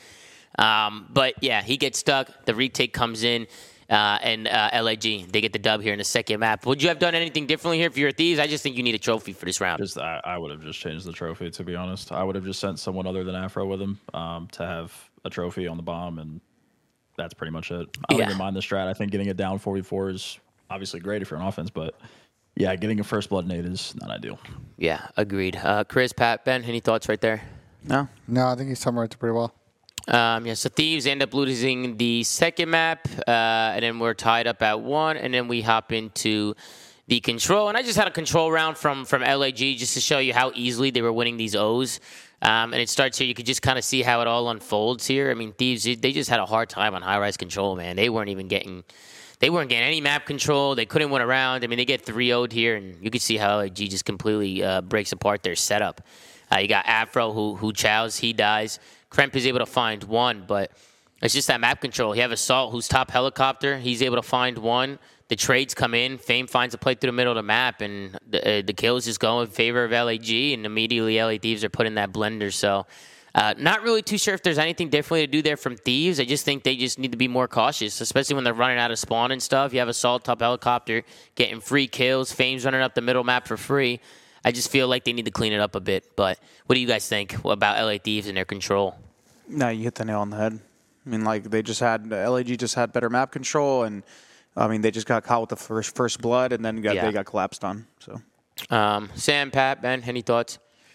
Um, but yeah, he gets stuck. The retake comes in. Uh, and uh, L A G, they get the dub here in the second map. Would you have done anything differently here if you're Thieves? I just think you need a trophy for this round. Just I, I would have just changed the trophy, to be honest. I would have just sent someone other than Afro with him um, to have a trophy on the bomb, and that's pretty much it. I don't Yeah. even mind the strat. I think getting it down four v four is obviously great if you're on offense, but yeah, getting a first blood nade is not ideal. Yeah, agreed. Uh, Chris, Pat, Ben, any thoughts right there? No. No, I think he summarized it pretty well. Um, yeah, so Thieves end up losing the second map, uh, and then we're tied up at one, and then we hop into the control. And I just had a control round from, from L A G just to show you how easily they were winning these O's. Um, and it starts here. You could just kind of see how it all unfolds here. I mean, Thieves, they just had a hard time on high-rise control, man. They weren't even getting they weren't getting any map control. They couldn't win around. I mean, they get three oh'd here, and you could see how L A G just completely uh, breaks apart their setup. Uh, you got Afro who who chows. He dies. Kremp is able to find one, but it's just that map control. You have Assault, who's top helicopter. He's able to find one. The trades come in. Fame finds a play through the middle of the map, and the, uh, the kills just go in favor of L A G, and immediately L A Thieves are put in that blender. So uh, not really too sure if there's anything differently to do there from Thieves. I just think they just need to be more cautious, especially when they're running out of spawn and stuff. You have Assault, top helicopter, getting free kills. Fame's running up the middle map for free. I just feel like they need to clean it up a bit. But what do you guys think about L A Thieves and their control? No, you hit the nail on the head. I mean, like they just had L A G just had better map control, and I mean they just got caught with the first first blood, and then got, Yeah. they got collapsed on. So Um, Sam, Pat, Ben, any thoughts?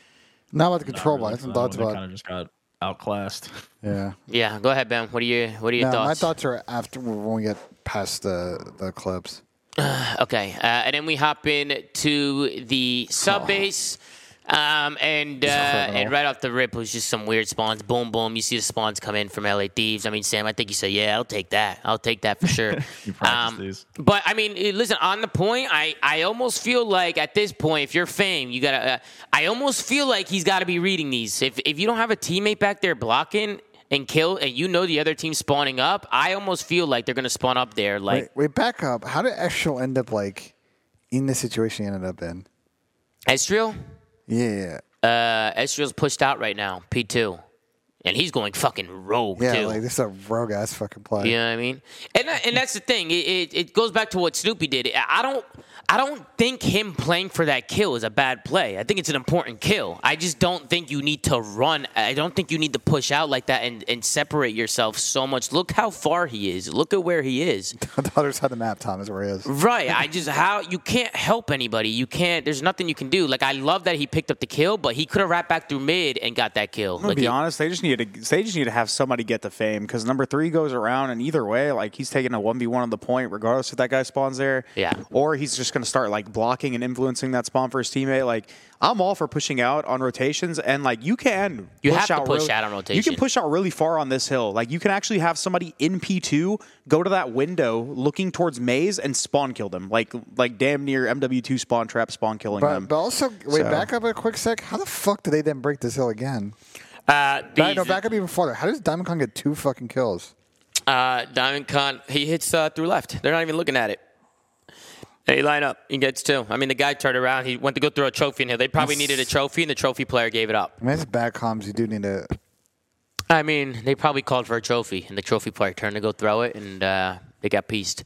Not about the control, but I Not have some really thoughts for that one. They about. kind of just got outclassed. Yeah. Yeah, go ahead, Ben. What are your What are your No, thoughts? my thoughts are after when we get past the the clips. Okay, uh, and then we hop in to the sub base, um, and uh, criminal. and right off the rip was just some weird spawns. Boom, boom. You see the spawns come in from L A Thieves. I mean, Sam, I think you said, yeah, I'll take that. I'll take that for sure. You practice these. But I mean, eh, listen. On the point, I, I almost feel like at this point, if you're Fame, you gotta. Uh, I almost feel like he's got to be reading these. If if you don't have a teammate back there blocking and kill, and you know the other team's spawning up, I almost feel like they're gonna spawn up there. Like Wait, wait, back up. How did Estrel end up like in the situation he ended up in? Estriel. Yeah, Uh, Estriel's pushed out right now, P two. And he's going fucking rogue, yeah, too. like this is a rogue ass fucking play. You know what I mean? And that, and that's the thing. It, it it goes back to what Snoopy did. I don't I don't think him playing for that kill is a bad play. I think it's an important kill. I just don't think you need to run. I don't think you need to push out like that and, and separate yourself so much. Look how far he is. Look at where he is. The other side of the map, Tom, is where he is. Right. I just how you can't help anybody. You can't. There's nothing you can do. Like I love that he picked up the kill, but he could have wrapped back through mid and got that kill. I'm gonna Like be he- honest, they just need to they just need to have somebody get the Fame because number three goes around, and either way, like he's taking a one v one on the point, regardless if that guy spawns there. Yeah. Or he's just gonna start like blocking and influencing that spawn for his teammate. Like I'm all for pushing out on rotations, and like you can You push have to out push really- out on You rotation. can push out really far on this hill. Like you can actually have somebody in P two go to that window looking towards maze and spawn kill them. Like like damn near M W two spawn trap spawn killing But, them. but also, wait, So- back up a quick sec. How the fuck did they then break this hill again? Uh, Back, these- no, back up even farther. How does Diamond Kong get two fucking kills? Uh, Diamond Khan, he hits uh, through left. They're not even looking at it. They line up. He gets two. I mean, the guy turned around. He went to go throw a trophy in here. They probably needed a trophy, and the trophy player gave it up. I mean, it's bad comms. You do need to. I mean, they probably called for a trophy, and the trophy player turned to go throw it, and uh, they got pieced.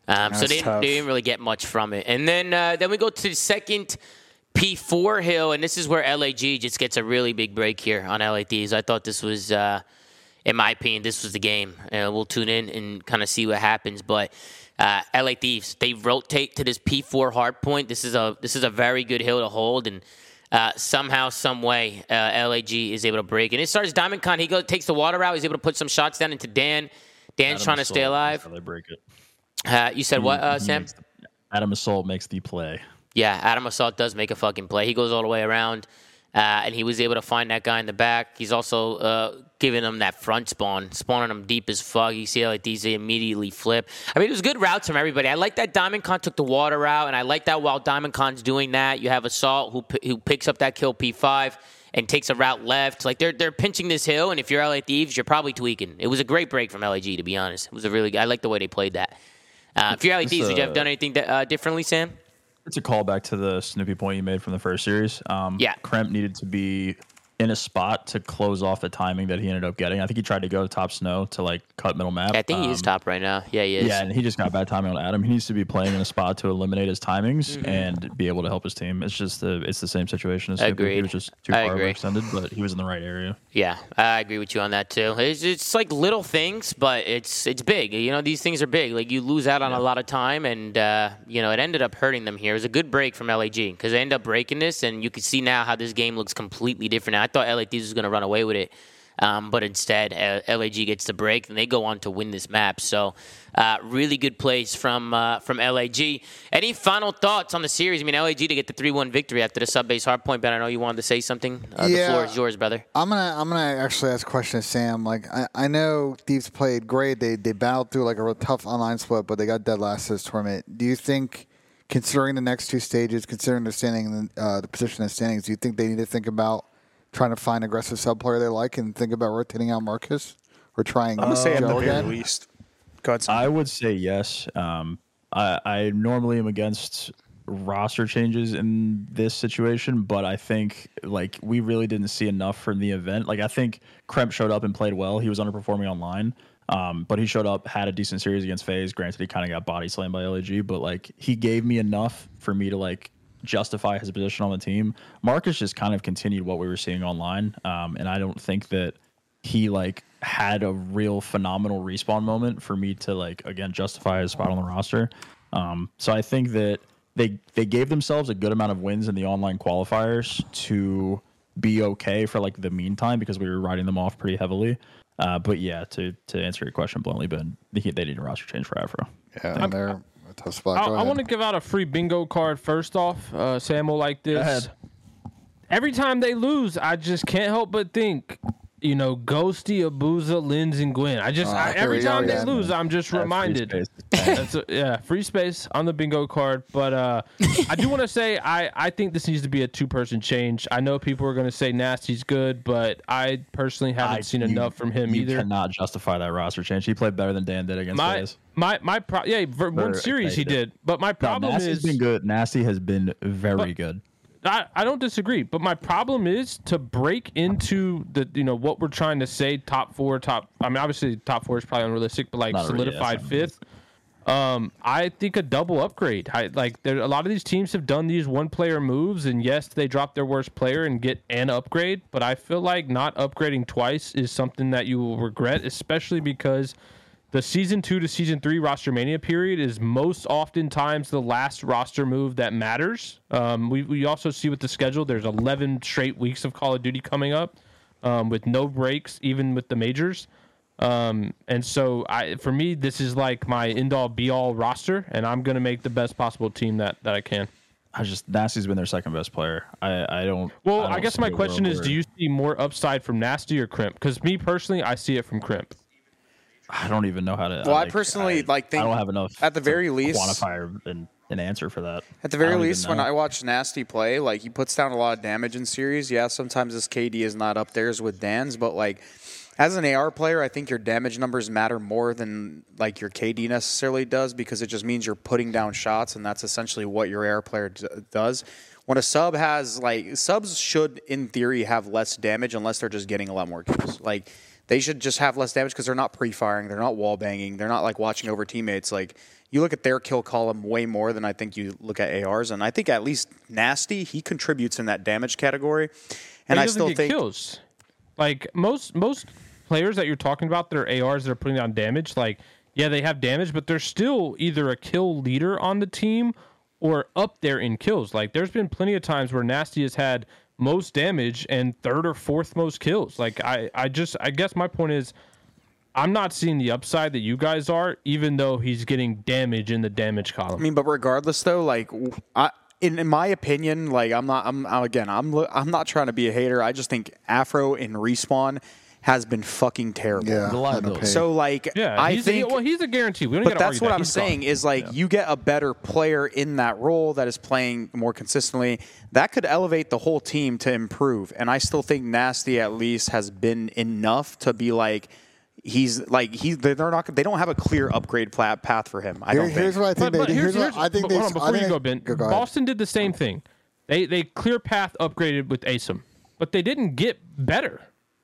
Um, so That's they didn't, tough. they didn't really get much from it. And then uh, then we go to the second P four hill, and this is where L A G just gets a really big break here on L A Thieves. I thought this was, uh, in my opinion, this was the game. Uh, we'll tune in and kind of see what happens. But uh, L A Thieves, they rotate to this P four hard point. This is a this is a very good hill to hold, and uh, somehow, some way, uh, L A G is able to break. And it starts Diamond Con. He goes takes the water out. He's able to put some shots down into Dan. Dan's Adam trying to stay Assault, alive. that's how they break it. Uh, you said what, uh, He Sam? makes the- Adam Assault makes the play. Yeah, Adam Assault does make a fucking play. He goes all the way around, uh, and he was able to find that guy in the back. He's also uh, giving him that front spawn, spawning him deep as fuck. You see how like these they immediately flip. I mean, it was good routes from everybody. I like that Diamond Con took the water out, and I like that while Diamond Con's doing that, you have Assault who who picks up that kill P five and takes a route left. Like they're they're pinching this hill, and if you're L A Thieves, you're probably tweaking. It was a great break from L A G, to be honest. It was a really I like the way they played that. Uh, if you're L A Thieves, would you have done anything that, uh, differently, Sam? It's a callback to the Snoopy point you made from the first series. Um, Yeah. Kremp needed to be in a spot to close off the timing that he ended up getting. I think he tried to go to top snow to like cut middle map. Yeah, I think he is Um, top right now. Yeah, he is. Yeah, and he just got bad timing on Adam. He needs to be playing in a spot to eliminate his timings Mm-hmm. and be able to help his team. It's just the it's the same situation as Snoopy. Agreed. He was just too I far agree. extended, but he was in the right area. Yeah, I agree with you on that too. It's, it's like little things, but it's it's big. You know, these things are big. Like you lose out on a lot of time, and uh, you know it ended up hurting them here. It was a good break from L A G because they ended up breaking this, and you can see now how this game looks completely different. I thought L A Thieves was going to run away with it, um, but instead uh, L A G gets the break, and they go on to win this map. So, uh, really good plays from uh, from L A G. Any final thoughts on the series? I mean, L A G to get the three one victory after the sub base hard point. Ben, I know you wanted to say something. Uh, Yeah. The floor is yours, brother. I'm gonna I'm gonna actually ask a question to Sam. Like I, I know Thieves played great. They they battled through like a real tough online split, but they got dead last this tournament. Do you think, considering the next two stages, considering the standing, uh, the position of standings, do you think they need to think about trying to find aggressive sub player they like and think about rotating out Marcus or trying I'm gonna say at the Joe very again? least. Go ahead, Sam. I would say yes. Um, I, I normally am against roster changes in this situation, but I think like we really didn't see enough from the event. Like I think Kremp showed up and played well. He was underperforming online, um, but he showed up, had a decent series against FaZe. Granted, he kind of got body slammed by L A G, but like he gave me enough for me to like justify his position on the team. Marcus just kind of continued what we were seeing online, um, and I don't think that he like had a real phenomenal respawn moment for me to like again justify his spot on the roster. Um, so I think that they they gave themselves a good amount of wins in the online qualifiers to be okay for like the meantime because we were riding them off pretty heavily. Uh, but yeah, to to answer your question bluntly, Ben, they, they need a roster change for Afro. Yeah, and they're a tough spot. I, Go I ahead. want to give out a free bingo card first off. Uh, Sam will like this. ahead. Every time they lose, I just can't help but think, you know, Ghosty, Abuza, Linz, and Gwen. I just Oh, I, here every we go time they again. lose, I'm just reminded. That's a, yeah, free space on the bingo card. But uh, I do want to say I, I think this needs to be a two-person change. I know people are going to say Nasty's good, but I personally haven't I- seen you- enough from him you either. cannot justify that roster change. He played better than Dan did against My FaZe. my my pro- yeah, for one Or series he Ignite did. But my No, problem Nasty's is been good. Nasty has been very But- good. I, I don't disagree, but my problem is to break into the you know what we're trying to say top four top. I mean, obviously top four is probably unrealistic, but like Not really, yeah, solidified it's not fifth. Um, I think a double upgrade. I like there. A lot of these teams have done these one player moves, and yes, they drop their worst player and get an upgrade. But I feel like not upgrading twice is something that you will regret, especially because the season two to season three roster mania period is most oftentimes the last roster move that matters. Um, we, we also see with the schedule, there's eleven straight weeks of Call of Duty coming up um, with no breaks, even with the majors. Um, and so I, for me, this is like my end all be all roster, and I'm going to make the best possible team that, that I can. I just Nasty's been their second best player. I I don't. Well, I, I, don't guess see my a question world is, where- do you see more upside from Nasty or Crimp? Because me personally, I see it from Crimp. I don't even know how to. Well, I personally, like, think I don't have enough at the to very least- quantify an, an answer for that. At the I very don't even least, when know. I watch Nasty play, like he puts down a lot of damage in series. Yeah, sometimes his K D is not up theirs with Dan's, but like as an A R player, I think your damage numbers matter more than like your K D necessarily does because it just means you're putting down shots, and that's essentially what your A R player d- does. When a sub has like subs should in theory have less damage unless they're just getting a lot more kills. Like they should just have less damage because they're not pre-firing, they're not wall banging, they're not like watching over teammates. Like you look at their kill column way more than I think you look at A Rs, and I think at least Nasty he contributes in that damage category. And he I doesn't still get think kills. Like most most players that you're talking about, that are A Rs that are putting down damage. Like yeah, they have damage, but they're still either a kill leader on the team or up there in kills. Like there's been plenty of times where Nasty has had most damage and third or fourth most kills. Like I, I just I guess my point is I'm not seeing the upside that you guys are, even though he's getting damage in the damage column. I mean, but regardless though, like I in, in my opinion, like I'm not I'm again, I'm I'm not trying to be a hater. I just think Afro in Respawn has been fucking terrible. Yeah, Reliability. So like yeah, I he's think a, well he's a guarantee. We don't But gotta that's argue what that. I'm He's saying gone. is like you get a better player in that role that is playing more consistently. That could elevate the whole team to improve. And I still think Nasty at least has been enough to be like he's like he they're not they don't have a clear upgrade pla- path for him. I Here- don't here's think. what I think But, but they do. here's, Here's here's, what I think but they. hold on, I before you think go, they- Ben, go ahead. Boston did the same thing. They they clear path upgraded with A S I M, but they didn't get better.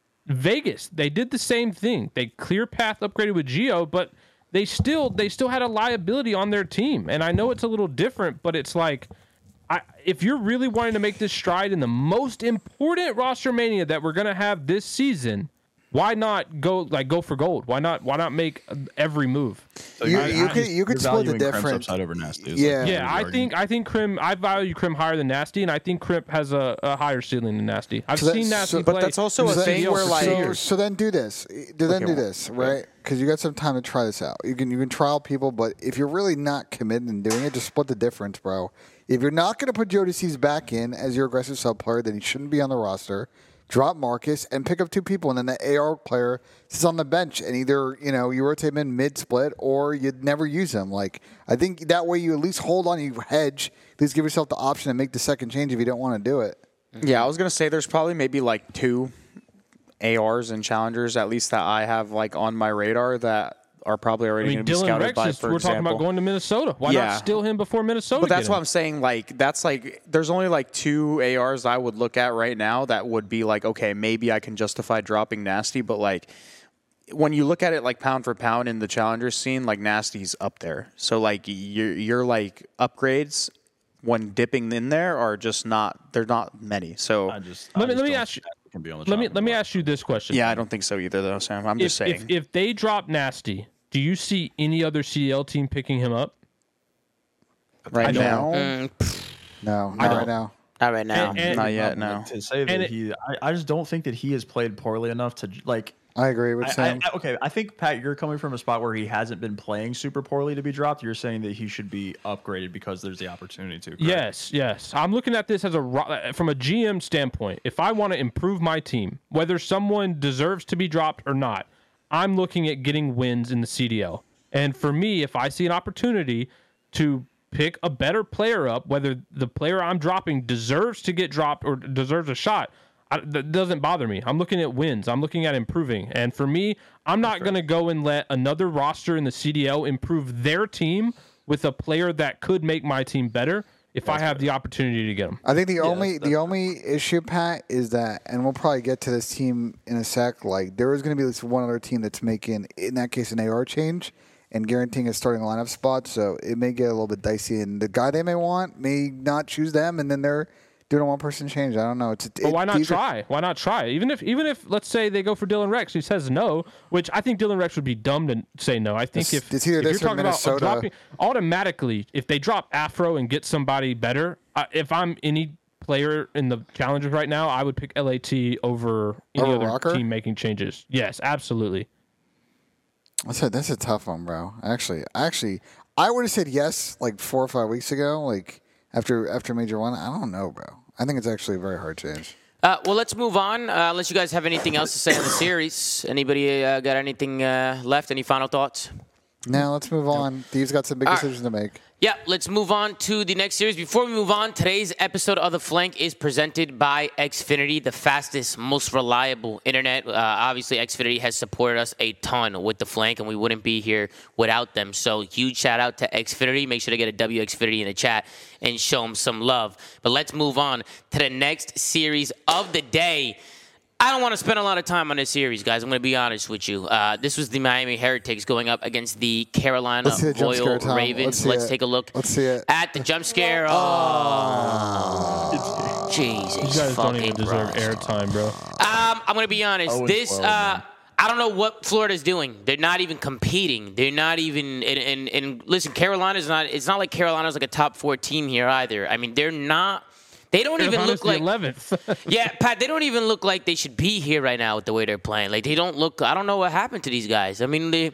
Vegas, they did the same thing. They clear path upgraded with Geo, but they still they still had a liability on their team. And I know it's a little different, but it's like I, if you're really wanting to make this stride in the most important roster mania that we're gonna have this season, why not go like go for gold? Why not why not make every move? So You- I- you I could- just- you could you're split the valuing Crim's difference. upside over Nasty. is Yeah. like Yeah, Yeah, the I argument. think I think Crim. I value Crim higher than Nasty, and I think Crim has a, a higher ceiling than Nasty. I've So that- seen Nasty so- play. But that's also a So thing then- where like so, so then do this. Do then Okay, do well, this, right? Because you got some time to try this out. You can you can trial people, but if you're really not committed and doing it, just split the difference, bro. If you're not going to put Jodeci's back in as your aggressive sub player, then he shouldn't be on the roster. Drop Marcus and pick up two people, and then the A R player sits on the bench, and either you know you rotate him in mid split or you'd never use him. Like I think that way you at least hold on, you hedge, at least give yourself the option to make the second change if you don't want to do it. Yeah, I was gonna say there's probably maybe like two A Rs and challengers at least that I have like on my radar that are probably I already mean, going to be Dylan scouted Rex by, is. for We're example. talking about going to Minnesota. Why Yeah. not steal him before Minnesota? But that's get what him? I'm saying. Like that's like there's only like two A Rs I would look at right now that would be like okay, maybe I can justify dropping Nasty, but like when you look at it like pound for pound in the challenger scene, like Nasty's up there. So like your your like upgrades when dipping in there are just not they're not many. So I just Let I me- just let me don't ask think you- Nasty can be on the Let me chopping let me block. ask you this question. yeah, I don't think so either though, Sam. I'm If, just saying. if if they drop Nasty, do you see any other C L team picking him up? right don't- now, No, I not don't. right now. Not right now. And- and- not yet. No. To say that And it- he, I, I just don't think that he has played poorly enough to like. I agree with I, Sam. I, okay, I think Pat, you're coming from a spot where he hasn't been playing super poorly to be dropped. You're saying that he should be upgraded because there's the opportunity to. correct? Yes, yes. I'm looking at this as a ro- from a G M standpoint. If I want to improve my team, whether someone deserves to be dropped or not, I'm looking at getting wins in the C D L. And for me, if I see an opportunity to pick a better player up, whether the player I'm dropping deserves to get dropped or deserves a shot, I, that doesn't bother me. I'm looking at wins. I'm looking at improving. And for me, I'm not going to go and let another roster in the C D L improve their team with a player that could make my team better if I have the opportunity to get them. I think the only that's- the only issue, Pat, is that, and we'll probably get to this team in a sec. Like there is going to be this one other team that's making, in that case, an A R change and guaranteeing a starting lineup spot. So it may get a little bit dicey, and the guy they may want may not choose them, and then they're doing a one person change. I don't know. It's But it, why not these are- try? Why not try? Even if, even if, let's say they go for Dylan Rex, he says no, which I think Dylan Rex would be dumb to say no. I think It's- if, it's either if this you're or talking about Minnesota. dropping, automatically, if they drop Afro and get somebody better, uh, if I'm any player in the challenges right now, I would pick L A T over any Over other Rocker? team making changes. Yes, absolutely. That's a, that's a tough one, bro. Actually, actually, I would have said yes like four or five weeks ago. Like after after Major One, I don't know, bro. I think it's actually a very hard change. Uh, well, let's move on. Uh, unless you guys have anything else to say on the series. Anybody uh, got anything uh, left? Any final thoughts? Now let's move on. Steve's got some big All right. decisions to make. Yeah, let's move on to the next series. Before we move on, today's episode of The Flank is presented by Xfinity, the fastest, most reliable internet. Uh, obviously, Xfinity has supported us a ton with The Flank, and we wouldn't be here without them. So huge shout out to Xfinity. Make sure to get a W Xfinity in the chat and show them some love. But let's move on to the next series of the day. I don't want to spend a lot of time on this series, guys. I'm going to be honest with you. Uh, this was the Miami Heretics going up against the Carolina Let's see the jump Royal scare, Ravens. Let's, see Let's it. take a look Let's see it. at the jump scare. Oh, Jesus You guys don't even fucking deserve Christ. airtime, bro. Um, I'm going to be honest. oh and This, twelve, uh, man. I don't know what Florida's doing. They're not even competing. They're not even. And, and, and listen, Carolina's not. It's not like Carolina's like a top four team here either. I mean, they're not. They don't even look like. eleventh. Yeah, Pat, they don't even look like they should be here right now with the way they're playing. Like, they don't look. I don't know what happened to these guys. I mean, they.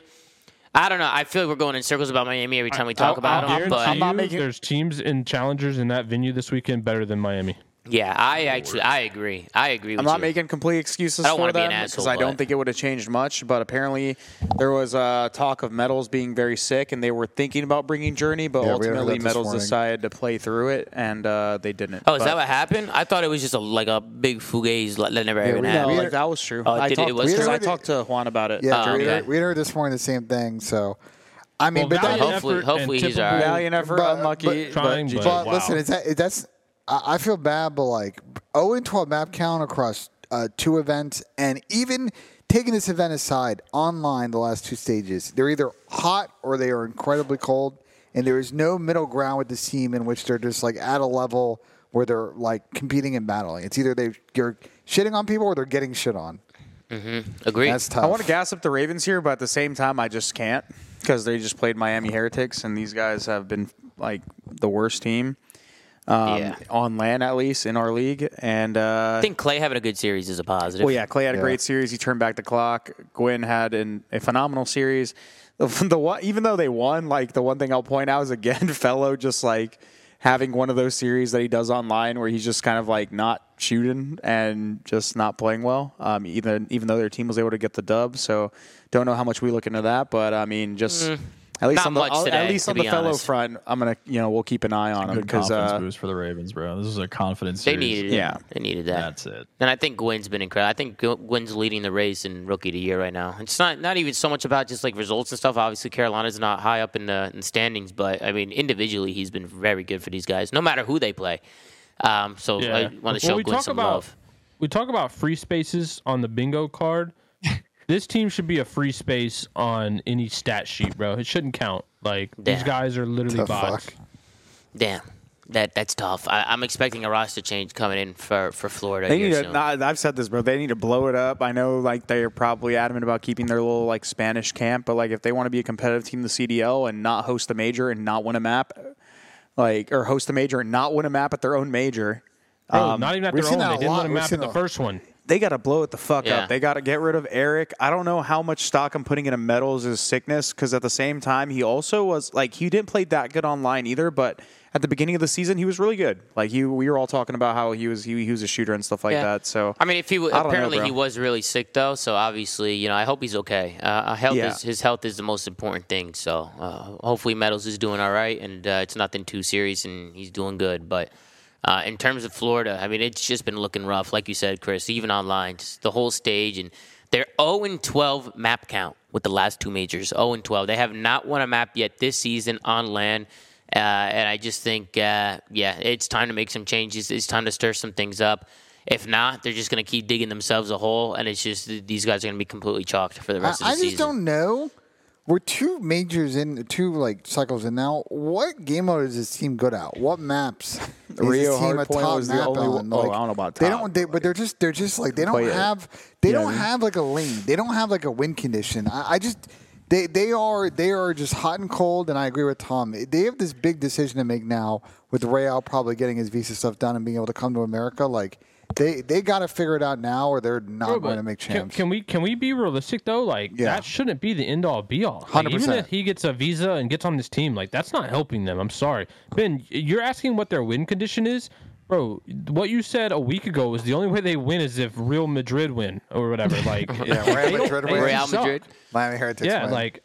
I don't know. I feel like we're going in circles about Miami every time we talk about I'll them. guarantee But I'm not you making- there's teams and challengers in that venue this weekend better than Miami. yeah, I actually I agree. I agree with I'm not you. making complete excuses I don't for wanna be them an because asshole, I don't but- think it would have changed much. But apparently, there was uh, talk of Metals being very sick, and they were thinking about bringing Journey, but Yeah, we heard ultimately that this Metals morning. decided to play through it, and uh, they didn't. Oh, is But- that what happened? I thought it was just a, like a big fugaze that never Yeah, even we- happened. No, we- like that was true. Oh, I did it- talked, it was because true? I talked to Juan about it. Yeah, Oh, we, okay. heard, we heard this morning the same thing. So, I mean, Well, but that, valiant hopefully- effort hopefully and he's typical- all right. Valiant effort, But- unlucky, but- Trying, but, but- but wow. listen, is that is that's I, I feel bad, but like oh and twelve map count across uh, two events, and even taking this event aside, online the last two stages, they're either hot or they are incredibly cold, and there is no middle ground with this team in which they're just like at a level where they're like competing and battling. It's either they you're shitting on people or they're getting shit on. Agreed. That's tough. I want to gas up the Ravens here, but at the same time, I just can't because they just played Miami Heretics, and these guys have been like the worst team um, Yeah. on land, at least in our league. And uh, I think Clay having a good series is a positive. well, yeah, Clay had a Yeah. great series. He turned back the clock. Gwyn had an, a phenomenal series. The, the one, even though they won, like the one thing I'll point out is again, Fellow just like having one of those series that he does online where he's just kind of like not shooting and just not playing well. Um, even even though their team was able to get the dub, so don't know how much we look into that, but I mean, just at least Not on the much I'll- today, at least to on the be Fellow honest. front, I'm gonna you know we'll keep an eye on him Good because confidence uh, boost for the Ravens, bro. This is a confidence They series. needed it. Yeah. They needed that. That's it. And I think Gwynn's been incredible. I think Gw- Gwynn's leading the race in Rookie of the Year right now. It's not not even so much about just like results and stuff. Obviously, Carolina's not high up in the, in the standings, but I mean, individually, he's been very good for these guys, no matter who they play. Um, so I want to When show we Gwynn talk some about love. we talk about free spaces on the bingo card. This team should be a free space on any stat sheet, bro. It shouldn't count. Like these Damn. guys are literally Tough bots. fuck. Damn, that that's tough. I, I'm expecting a roster change coming in for, for Florida. They here need to. soon. Nah, I've said this, bro. They need to blow it up. I know, like they're probably adamant about keeping their little like Spanish camp, but like if they want to be a competitive team, in the C D L, and not host a major and not win a map, like or host a major and not win a map at their own major, Bro, Um, not even at we've their seen own. that They a didn't lot. win a We've map seen at the a- first one. they got to blow it the fuck Yeah. up. They got to get rid of Eric. I don't know how much stock I'm putting into Metals' as sickness because at the same time he also was like he didn't play that good online either, but at the beginning of the season he was really good. Like he, we were all talking about how he was he, he was a shooter and stuff like Yeah. that. So I mean, if he w- I don't know, apparently bro. he was really sick though, so obviously, you know, I hope he's okay. Uh, health Yeah. is his health is the most important thing. So uh, hopefully, Metals is doing all right, and uh, it's nothing too serious, and he's doing good. But uh, in terms of Florida, I mean, it's just been looking rough, like you said, Chris. Even online, just the whole stage, and they're oh and twelve map count with the last two majors. oh and twelve. They have not won a map yet this season on land. Uh, and I just think, uh, yeah, it's time to make some changes. It's time to stir some things up. If not, they're just going to keep digging themselves a hole, and it's just these guys are going to be completely chalked for the I, rest of the I just season. don't know. We're two majors in, two like cycles in now. What game mode is this team good at? What maps is Rio this team a Hardpoint top was the map only on? one- oh, Like, I don't know about They top, don't, they, but they're just they're just like they don't Play it. have they Yeah, don't I mean- have like a lane. They don't have like a win condition. I, I just they they are they are just hot and cold. And I agree with Tom. They have this big decision to make now with Real probably getting his visa stuff done and being able to come to America. Like they they got to figure it out now, or they're not Bro, going but to make can, champs. can we can we be realistic though? Like Yeah. that shouldn't be the end all be all. Like, one hundred even percent. if he gets a visa and gets on this team, like that's not helping them. I'm sorry, Ben. You're asking what their win condition is, bro. What you said a week ago is the only way they win is if Real Madrid win or whatever. Like Yeah, they Real don't- Madrid they win. Real suck. Madrid. Miami Heretics. Yeah, win. like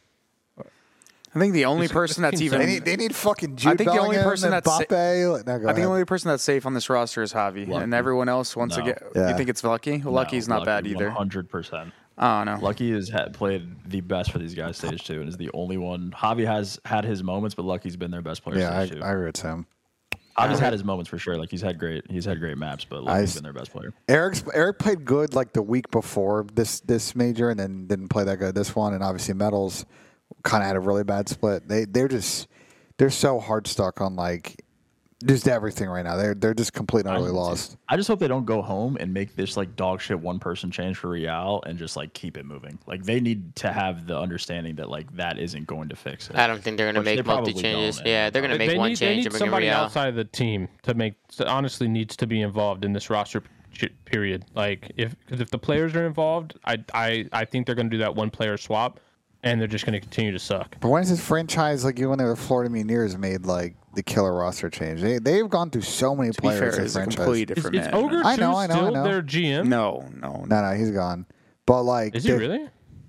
I think the only This- person this that's team even They need, they need fucking Jude I think the only Bellingham person and that's sa- Mbappe. Like, no, go I think ahead. the only person that's safe on this roster is Javi, Lucky. and everyone else wants to No. get. Yeah. You think it's Lucky? Lucky's not bad either. One hundred percent. I don't know. Lucky has had played the best for these guys stage two, and is the only one. Javi has had his moments, but Lucky's been their best player Yeah, I, stage two. I agree with Tim. Javi's had his moments for sure. Like he's had great, he's had great maps, but like, he's been their best player. Eric's Eric played good like the week before this this major, and then didn't play that good this one. And obviously, Metals kind of had a really bad split. They they're just they're so hard stuck on like just everything right now. They're they're just completely utterly lost. I just hope they don't go home and make this like dog shit one person change for Real and just like keep it moving. Like they need to have the understanding that like that isn't going to fix it. I don't think they're going to make multi changes. Yeah, they're going to make they one need, change. They need and bring somebody Real. outside of the team to make. To honestly, needs to be involved in this roster period. Like if because if the players are involved, I I I think they're going to do that one player swap, and they're just going to continue to suck. But when is this franchise like you when they were Florida Mutineers made like the killer roster change? They they've gone through so many To be players. fair, in it's a franchise. completely Is, different is man. Ogre I two know, I know, I still know. their G M? No, no, No, no, he's gone. But like, Is he they- really?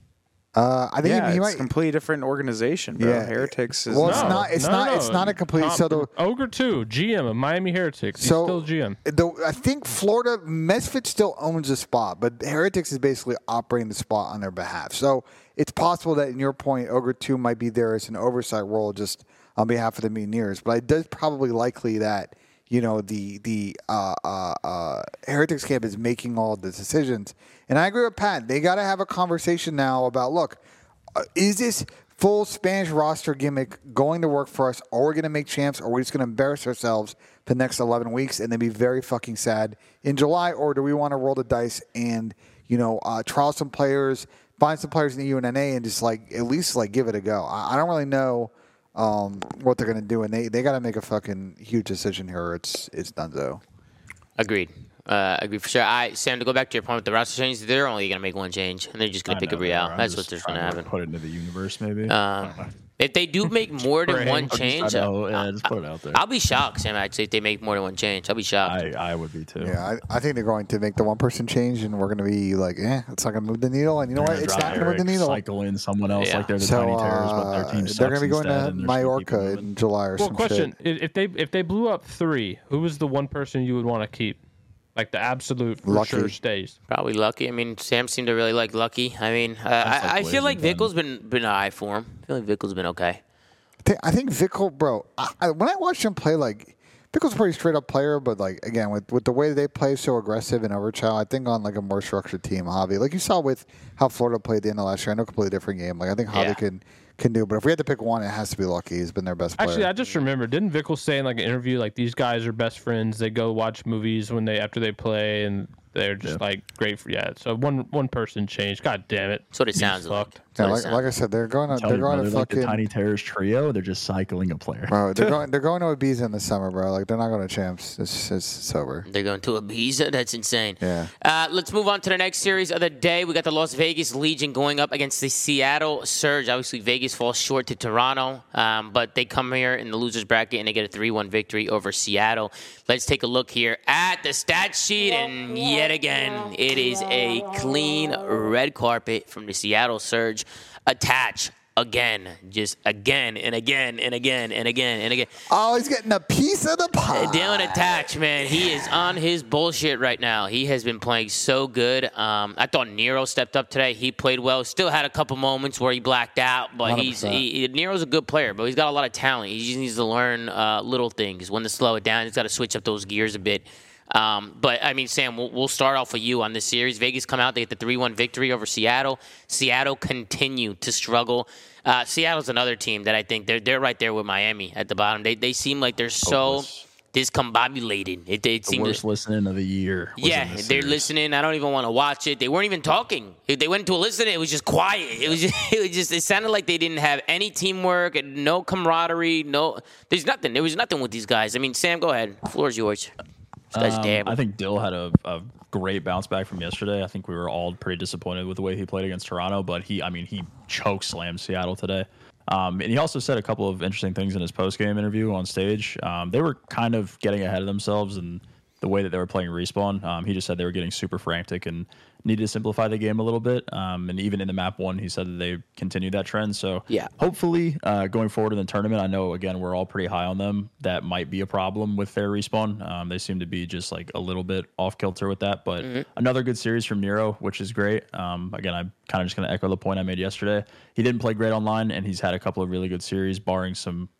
Uh, I think Yeah, he, he it's might. a completely different organization, bro. Yeah. Heretics is Well, it's No, not. It's no, not. no. It's not a complete. Tom- So the Ogre two, G M of Miami Heretics. He's so still G M. the I think Florida Misfit still owns the spot, but Heretics is basically operating the spot on their behalf. So it's possible that, in your point, Ogre two might be there as an oversight role, just on behalf of the Mutineers. But it does probably likely that you know the the uh, uh, uh, Heretics camp is making all the decisions. And I agree with Pat. They got to have a conversation now about look. Uh, is this full Spanish roster gimmick going to work for us? Are we going to make champs? Or are we just going to embarrass ourselves for the next eleven weeks and then be very fucking sad in July? Or do we want to roll the dice and, you know, uh, trial some players, find some players in the U N N A and just, like, at least, like, give it a go? I, I don't really know um, what they're going to do. And they, they got to make a fucking huge decision here or it's, it's donezo. Agreed. Uh, agree for sure. I Sam, to go back to your point with the roster change, they're only going to make one change, and they're just going I to pick know a they Real. are. I'm That's just what's trying going to to happen. Put it into the universe, maybe. Um, if they do make more than Praying. one I'm just change, I know, uh, yeah, just put it out there. I'll be shocked, Sam. Actually, if they make more than one change, I'll be shocked. I, I would be too. Yeah, I, I think they're going to make the one person change, and we're going to be like, eh, it's not going to move the needle. And you know what? It's not going to move the needle. Cycle in someone else Yeah. like they're the So Tiny Terrors, but their uh, team they're sucks going to be going instead, to and they're just gonna keep it Mallorca moving. in July or Well, some question: shit. If they if they blew up three, who was the one person you would want to keep? Like the absolute for Lucky. sure stays. Probably Lucky. I mean, Sam seemed to really like Lucky. I mean, uh, That's I, like I feel like Blazing Vickel's been been eye for him. I feel like Vickel's been okay. I think- I think Vickle, bro. I, I, when I watched him play, like Vickle's a pretty straight up player, but like again, with, with the way they play so aggressive and overchild, I think on like a more structured team, Javi, like you saw with how Florida played at the end of last year, I know a completely different game. Like I think Javi Yeah. can can do, but if we had to pick one, it has to be Lucky. He's been their best player. Actually, I just remember, didn't Vickle say in like an interview, like these guys are best friends. They go watch movies when they after they play, and they're just Yeah. like great for yeah. So one one person changed. God damn it. That's what it He's sounds like. fucked. That's yeah, what it like, sounds like I said, they're going to Tell they're you, going bro, to they're like the fucking Tiny Terrors trio. They're just cycling a player. bro. They're going they're going to Ibiza in the summer, bro. Like they're not going to champs. It's it's, it's over. They're going to Ibiza. That's insane. Yeah. Uh, let's move on to the next series of the day. We got the Las Vegas Legion going up against the Seattle Surge. Obviously, Vegas falls short to Toronto, um, but they come here in the losers bracket and they get a three one victory over Seattle. Let's take a look here at the stat sheet, and yet again, it is a clean red carpet from the Seattle Surge. Attach. Again, just again and again and again and again and again. Oh, he's getting a piece of the pie. Dylan Attach, man, he is on his bullshit right now. He has been playing so good. Um, I thought Nero stepped up today. He played well. Still had a couple moments where he blacked out, but he's he, Nero's a good player, but he's got a lot of talent. He just needs to learn uh, little things. When to slow it down, he's got to switch up those gears a bit. Um, but, I mean, Sam, we'll, we'll start off with you on this series. Vegas come out. They get the three one victory over Seattle. Seattle continue to struggle. Uh, Seattle's another team that I think they're they're right there with Miami at the bottom. They they seem like they're so Hopeless. discombobulated. It, it The seems worst listening of the year. was yeah, in this they're series. listening. I don't even want to watch it. They weren't even talking. If they went into a listen, it was just quiet. It was just, it was just, it sounded like they didn't have any teamwork, no camaraderie, no, there's nothing. There was nothing with these guys. I mean, Sam, go ahead. The floor is yours. This guy's Um, terrible. I think Dill had a, a great bounce back from yesterday. I think we were all pretty disappointed with the way he played against Toronto, but he, I mean, he choke slammed Seattle today. Um, and he also said a couple of interesting things in his post-game interview on stage. Um, they were kind of getting ahead of themselves and the way that they were playing Respawn. Um, he just said they were getting super frantic and needed to simplify the game a little bit. Um, and even in the map one, he said that they continued that trend. So Yeah. hopefully uh, going forward in the tournament, I know, again, we're all pretty high on them. That might be a problem with their Respawn. Um, they seem to be just like a little bit off kilter with that. But Mm-hmm. another good series from Nero, which is great. Um, again, I'm kind of just going to echo the point I made yesterday. He didn't play great online, and he's had a couple of really good series, barring some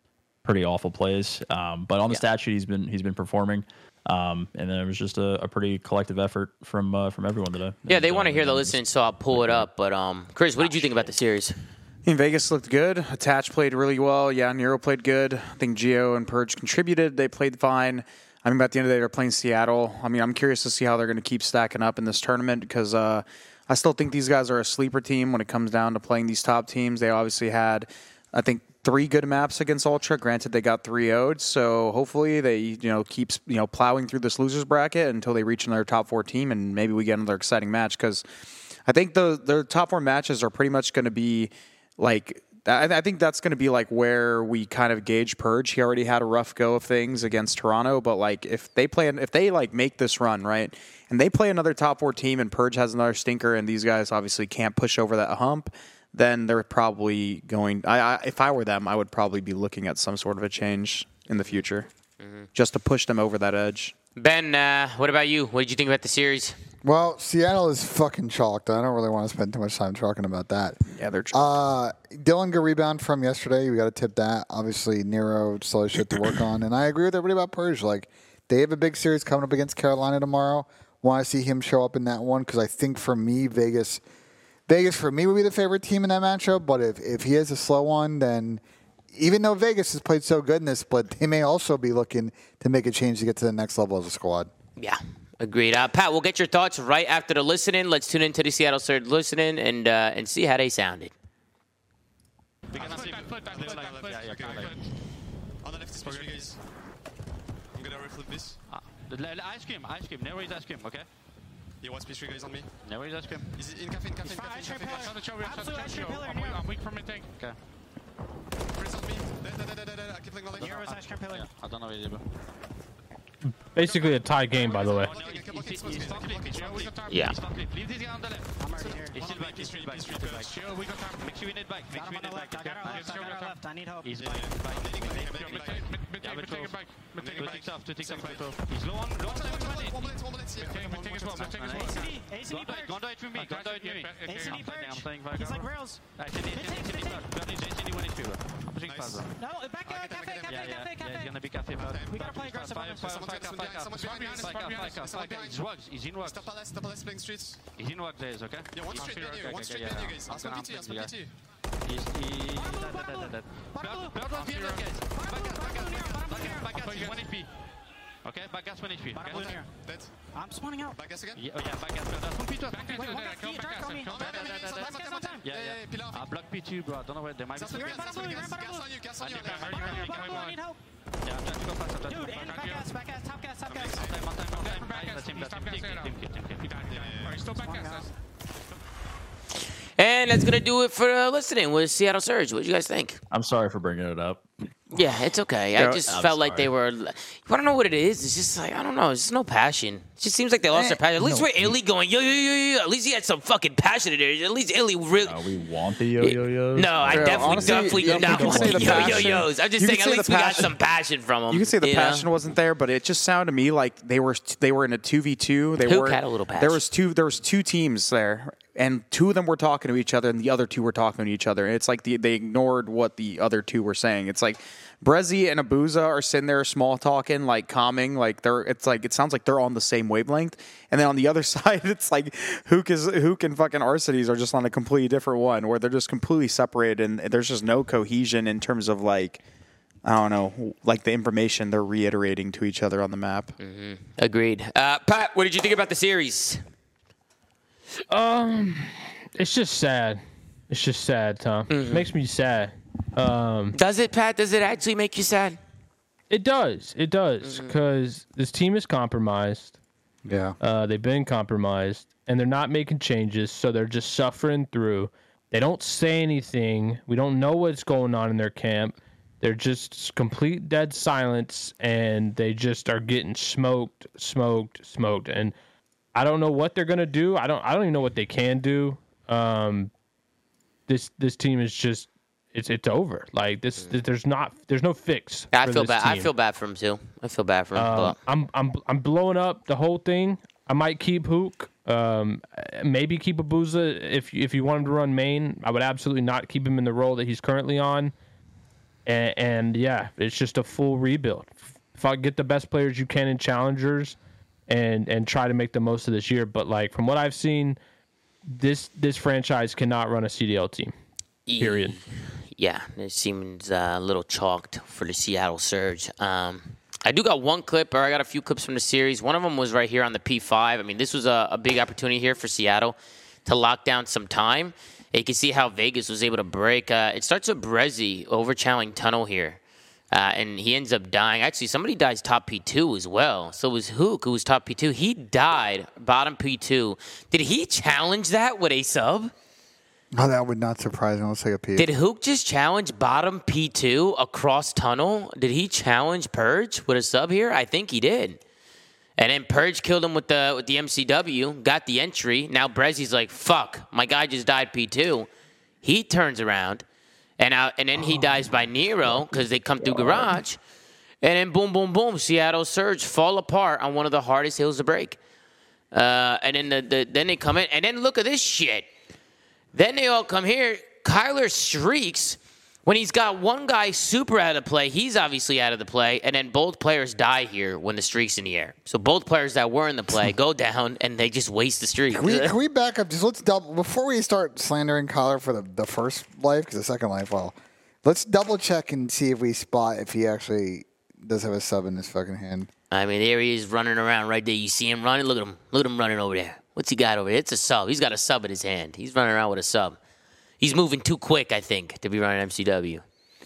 pretty awful plays. Um, but on the Yeah. stat sheet, he's been he's been performing. Um, and then it was just a, a pretty collective effort from uh, from everyone today. Yeah, they And, want to uh, hear the and listening, so I'll pull it up. But um, Chris, what did you think about the series? I mean, Vegas looked good. Attach played really well. Yeah, Nero played good. I think Gio and Purge contributed. They played fine. I mean, at the end of the day, they're playing Seattle. I mean, I'm curious to see how they're going to keep stacking up in this tournament because uh, I still think these guys are a sleeper team when it comes down to playing these top teams. They obviously had, I think, three good maps against Ultra. Granted, they got three oh'd, so hopefully they you know keep you know plowing through this losers bracket until they reach another top four team, and maybe we get another exciting match because I think the the top four matches are pretty much going to be like. I, I think that's going to be like where we kind of gauge Purge. He already had a rough go of things against Toronto, but like if they play, if they like make this run right, and they play another top four team, and Purge has another stinker, and these guys obviously can't push over that hump, then they're probably going. I, I if I were them, I would probably be looking at some sort of a change in the future, mm-hmm. just to push them over that edge. Ben, uh, what about you? What did you think about the series? Well, Seattle is fucking chalked. I don't really want to spend too much time talking about that. Yeah, they're. Uh, Dylan good rebound from yesterday. We got to tip that. Obviously, Nero still has shit to work on, and I agree with everybody about Purge. Like, they have a big series coming up against Carolina tomorrow. Want to see him show up in that one because I think for me, Vegas, Vegas for me would be the favorite team in that matchup. But if if he has a slow one, then even though Vegas has played so good in this split, they may also be looking to make a change to get to the next level as a squad. Yeah. Agreed. Uh, Pat, we'll get your thoughts right after the listening. Let's tune into the Seattle Surge listening and uh, and see how they sounded. On the left, especially, guys. I'm gonna reflip this. Ah, the, the ice cream, ice cream. Never eat ice cream, okay? Yeah, one speed three guys on me. Never eat ice cream. Is it in cafe, in cafe, in cafe, in cafe? On the show, we're on the show. I'm weak- I'm weak from mid tank. Okay. Press on me. There, there, there, there, there. I keep playing my leg. Nero's ice cream pillar. Yeah, I don't know where it is, bro. Basically a tie game, by the way. Blocking, I keep blocking smoke, He's I keep fucking blocking Gio, smoke. we got time. Yeah. He's fucking leave this guy on the left. I'm already here. He's still back, he's still back, he's still back. Gio, we got time. Make sure we need back, make Got sure him we on the need left. back. I got our Okay, left. I got our left. I need help. He's Yeah, back, yeah. back. I'm needing back, I'm Mid- needing mid- back. mid- Mid Yeah, tank, mid mid tank twelve. it back. Mid tank it Two back. ticks off, two ticks off, mid twelve. Back. He's low on, low on One the bullet, mid. one bullet, one bullet, yeah. Mid tank, mid tank as well. Mid tank as well. A C D. A C D Gondo, Purge. Gondo it with me, Gondo it with me. Yeah, A C D I'm playing, I'm Purge. playing back. He's like rails. Actually, Mid tank, mid tank. Got his H D one H P, bro. I'm pushing Nice. fast, bro. No, back I uh, get them, I cafe, get them. cafe, Yeah, yeah, cafe, yeah, cafe. he's gonna be cafe fast. We gotta play aggressive on Fire, this. fire, Someone fire, behind, fire, someone fire. behind, Fire, someone behind, fire, someone fire. behind. He's works, he's in works. Stop palace, stop palace playing streets. He's in work days, okay? Yeah, one He's- straight okay, behind you, okay, one okay, straight yeah, behind you yeah. guys. I'll I'm split gonna- P T, I'll I'm split gonna- P T. He's, he's Bottom dead, blue, dead, dead, dead. bottom Belt- blue. belt on Bottom zero, blue. guys. Bottom Back blue, gas, bottom back blue, gas, bottom back blue. gas, back gas, Okay. he's one H P. Okay, back gas, one H P. Bottom Okay? blue near. Dead. I'm spawning out. Back gas again. Yeah, oh yeah, back gas, back gas. One P two. Back gas, Wait, dead, one dead, got kill feet, back dark gas, on me. kill Oh, back man, gas. man, Gas man, on time, time, gas time, on time. time. Yeah, Yeah, yeah. yeah, pillar. I block P two, bro. I don't know where they might be. Gas on me, You're in gas bottom on me, blue, you're in gas. bottom Gas blue. on you, gas on you. Yeah, left. hurry, hurry, Bottom hurry, blue, I hurry. need help. Yeah, I'm trying to go fast. I'm trying to Dude, go and fast. back gas, back gas, top gas, top gas. On time, on time, on Dead time. from back Nice, gas. that's him, He's that's top him. gas, Team, yeah, team, team, team, team, He team. died, he died. Alright, still back gas. guys. And that's going to do it for uh, listening with Seattle Surge. What do you guys think? I'm sorry for bringing it up. Yeah, it's okay. I Yeah, just I'm felt like sorry. they were. I don't know what it is. It's just like I don't know. It's just no passion. It just seems like they lost their passion. At least no. we're Illy going yo yo yo yo. At least he had some fucking passion in there. At least Illy really. Uh, we want the yo-yo-yos. No, I Yeah, definitely, honestly, definitely you do not can want say the the yo yo passion- yos. I'm just you saying, can at say least the we got passion- some passion from them. You can say the you know? passion wasn't there, but it just sounded to me like they were they were in a two v two. They Who were had a little passion? There was two there was two teams there, and two of them were talking to each other, and the other two were talking to each other. And it's like the, they ignored what the other two were saying. It's like Brezzy and Abuza are sitting there small talking, like calming, like they're. It's like it sounds like they're on the same wavelength. And then on the other side, it's like Hook is Hook and fucking Arcides are just on a completely different one, where they're just completely separated, and there's just no cohesion in terms of like. I don't know, like the information they're reiterating to each other on the map. Agreed. Uh, Pat, what did you think about the series? Um, it's just sad. It's just sad, Tom. Mm-hmm. Makes me sad. Um, Does it, Pat? Does it actually make you sad? it does. It does Mm-hmm. because this team is compromised. Yeah. Uh, they've been compromised, and they're not making changes, so they're just suffering through. They don't say anything. We don't know what's going on in their camp. They're just complete dead silence, and they just are getting smoked, smoked, smoked. And I don't know what they're gonna do. I don't. I don't even know what they can do. Um, this this team is just it's it's over. Like this, there's not there's no fix. I for feel this bad. I team. feel bad for him too. I feel bad for him. Um, but- I'm I'm I'm blowing up the whole thing. I might keep Hook. Um, maybe keep Abuza if if you want him to run main. I would absolutely not keep him in the role that he's currently on. And, and yeah, it's just a full rebuild. If I get the best players you can in challengers, and and try to make the most of this year. But like from what I've seen, this this franchise cannot run a C D L team. Period. Yeah, it seems uh, a little chalked for the Seattle Surge. Um, I do got one clip, or I got a few clips from the series. One of them was right here on the P five. I mean, this was a, a big opportunity here for Seattle to lock down some time. You can see how Vegas was able to break. Uh, it starts with Brezzy over channeling tunnel here. Uh, and he ends up dying. Actually, somebody dies top P two as well. So it was Hook who was top P two. He died bottom P two. Did he challenge that with a sub? Oh, that would not surprise me. Let's take a peek. Did Hook just challenge bottom P two across tunnel? Did he challenge Purge with a sub here? I think he did. And then Purge killed him with the with the M C W, got the entry. Now Brezzy's like, fuck, my guy just died P two. He turns around. And out, and then he dies by Nero because they come through garage. And then boom, boom, boom, Seattle Surge fall apart on one of the hardest hills to break. Uh, and then the, the then they come in. And then look at this shit. Then they all come here. Kyler streaks when he's got one guy super out of the play. He's obviously out of the play. And then both players die here when the streak's in the air. So both players that were in the play go down, and they just waste the streak. Can we, can we back up? Just let's double before we start slandering Kyler for the, the first life, because the second life, well, let's double check and see if we spot if he actually does have a sub in his fucking hand. I mean, there he is running around right there. You see him running? Look at him. Look at him running over there. What's he got over there? It's a sub. He's got a sub in his hand. He's running around with a sub. He's moving too quick, I think, to be running M C W.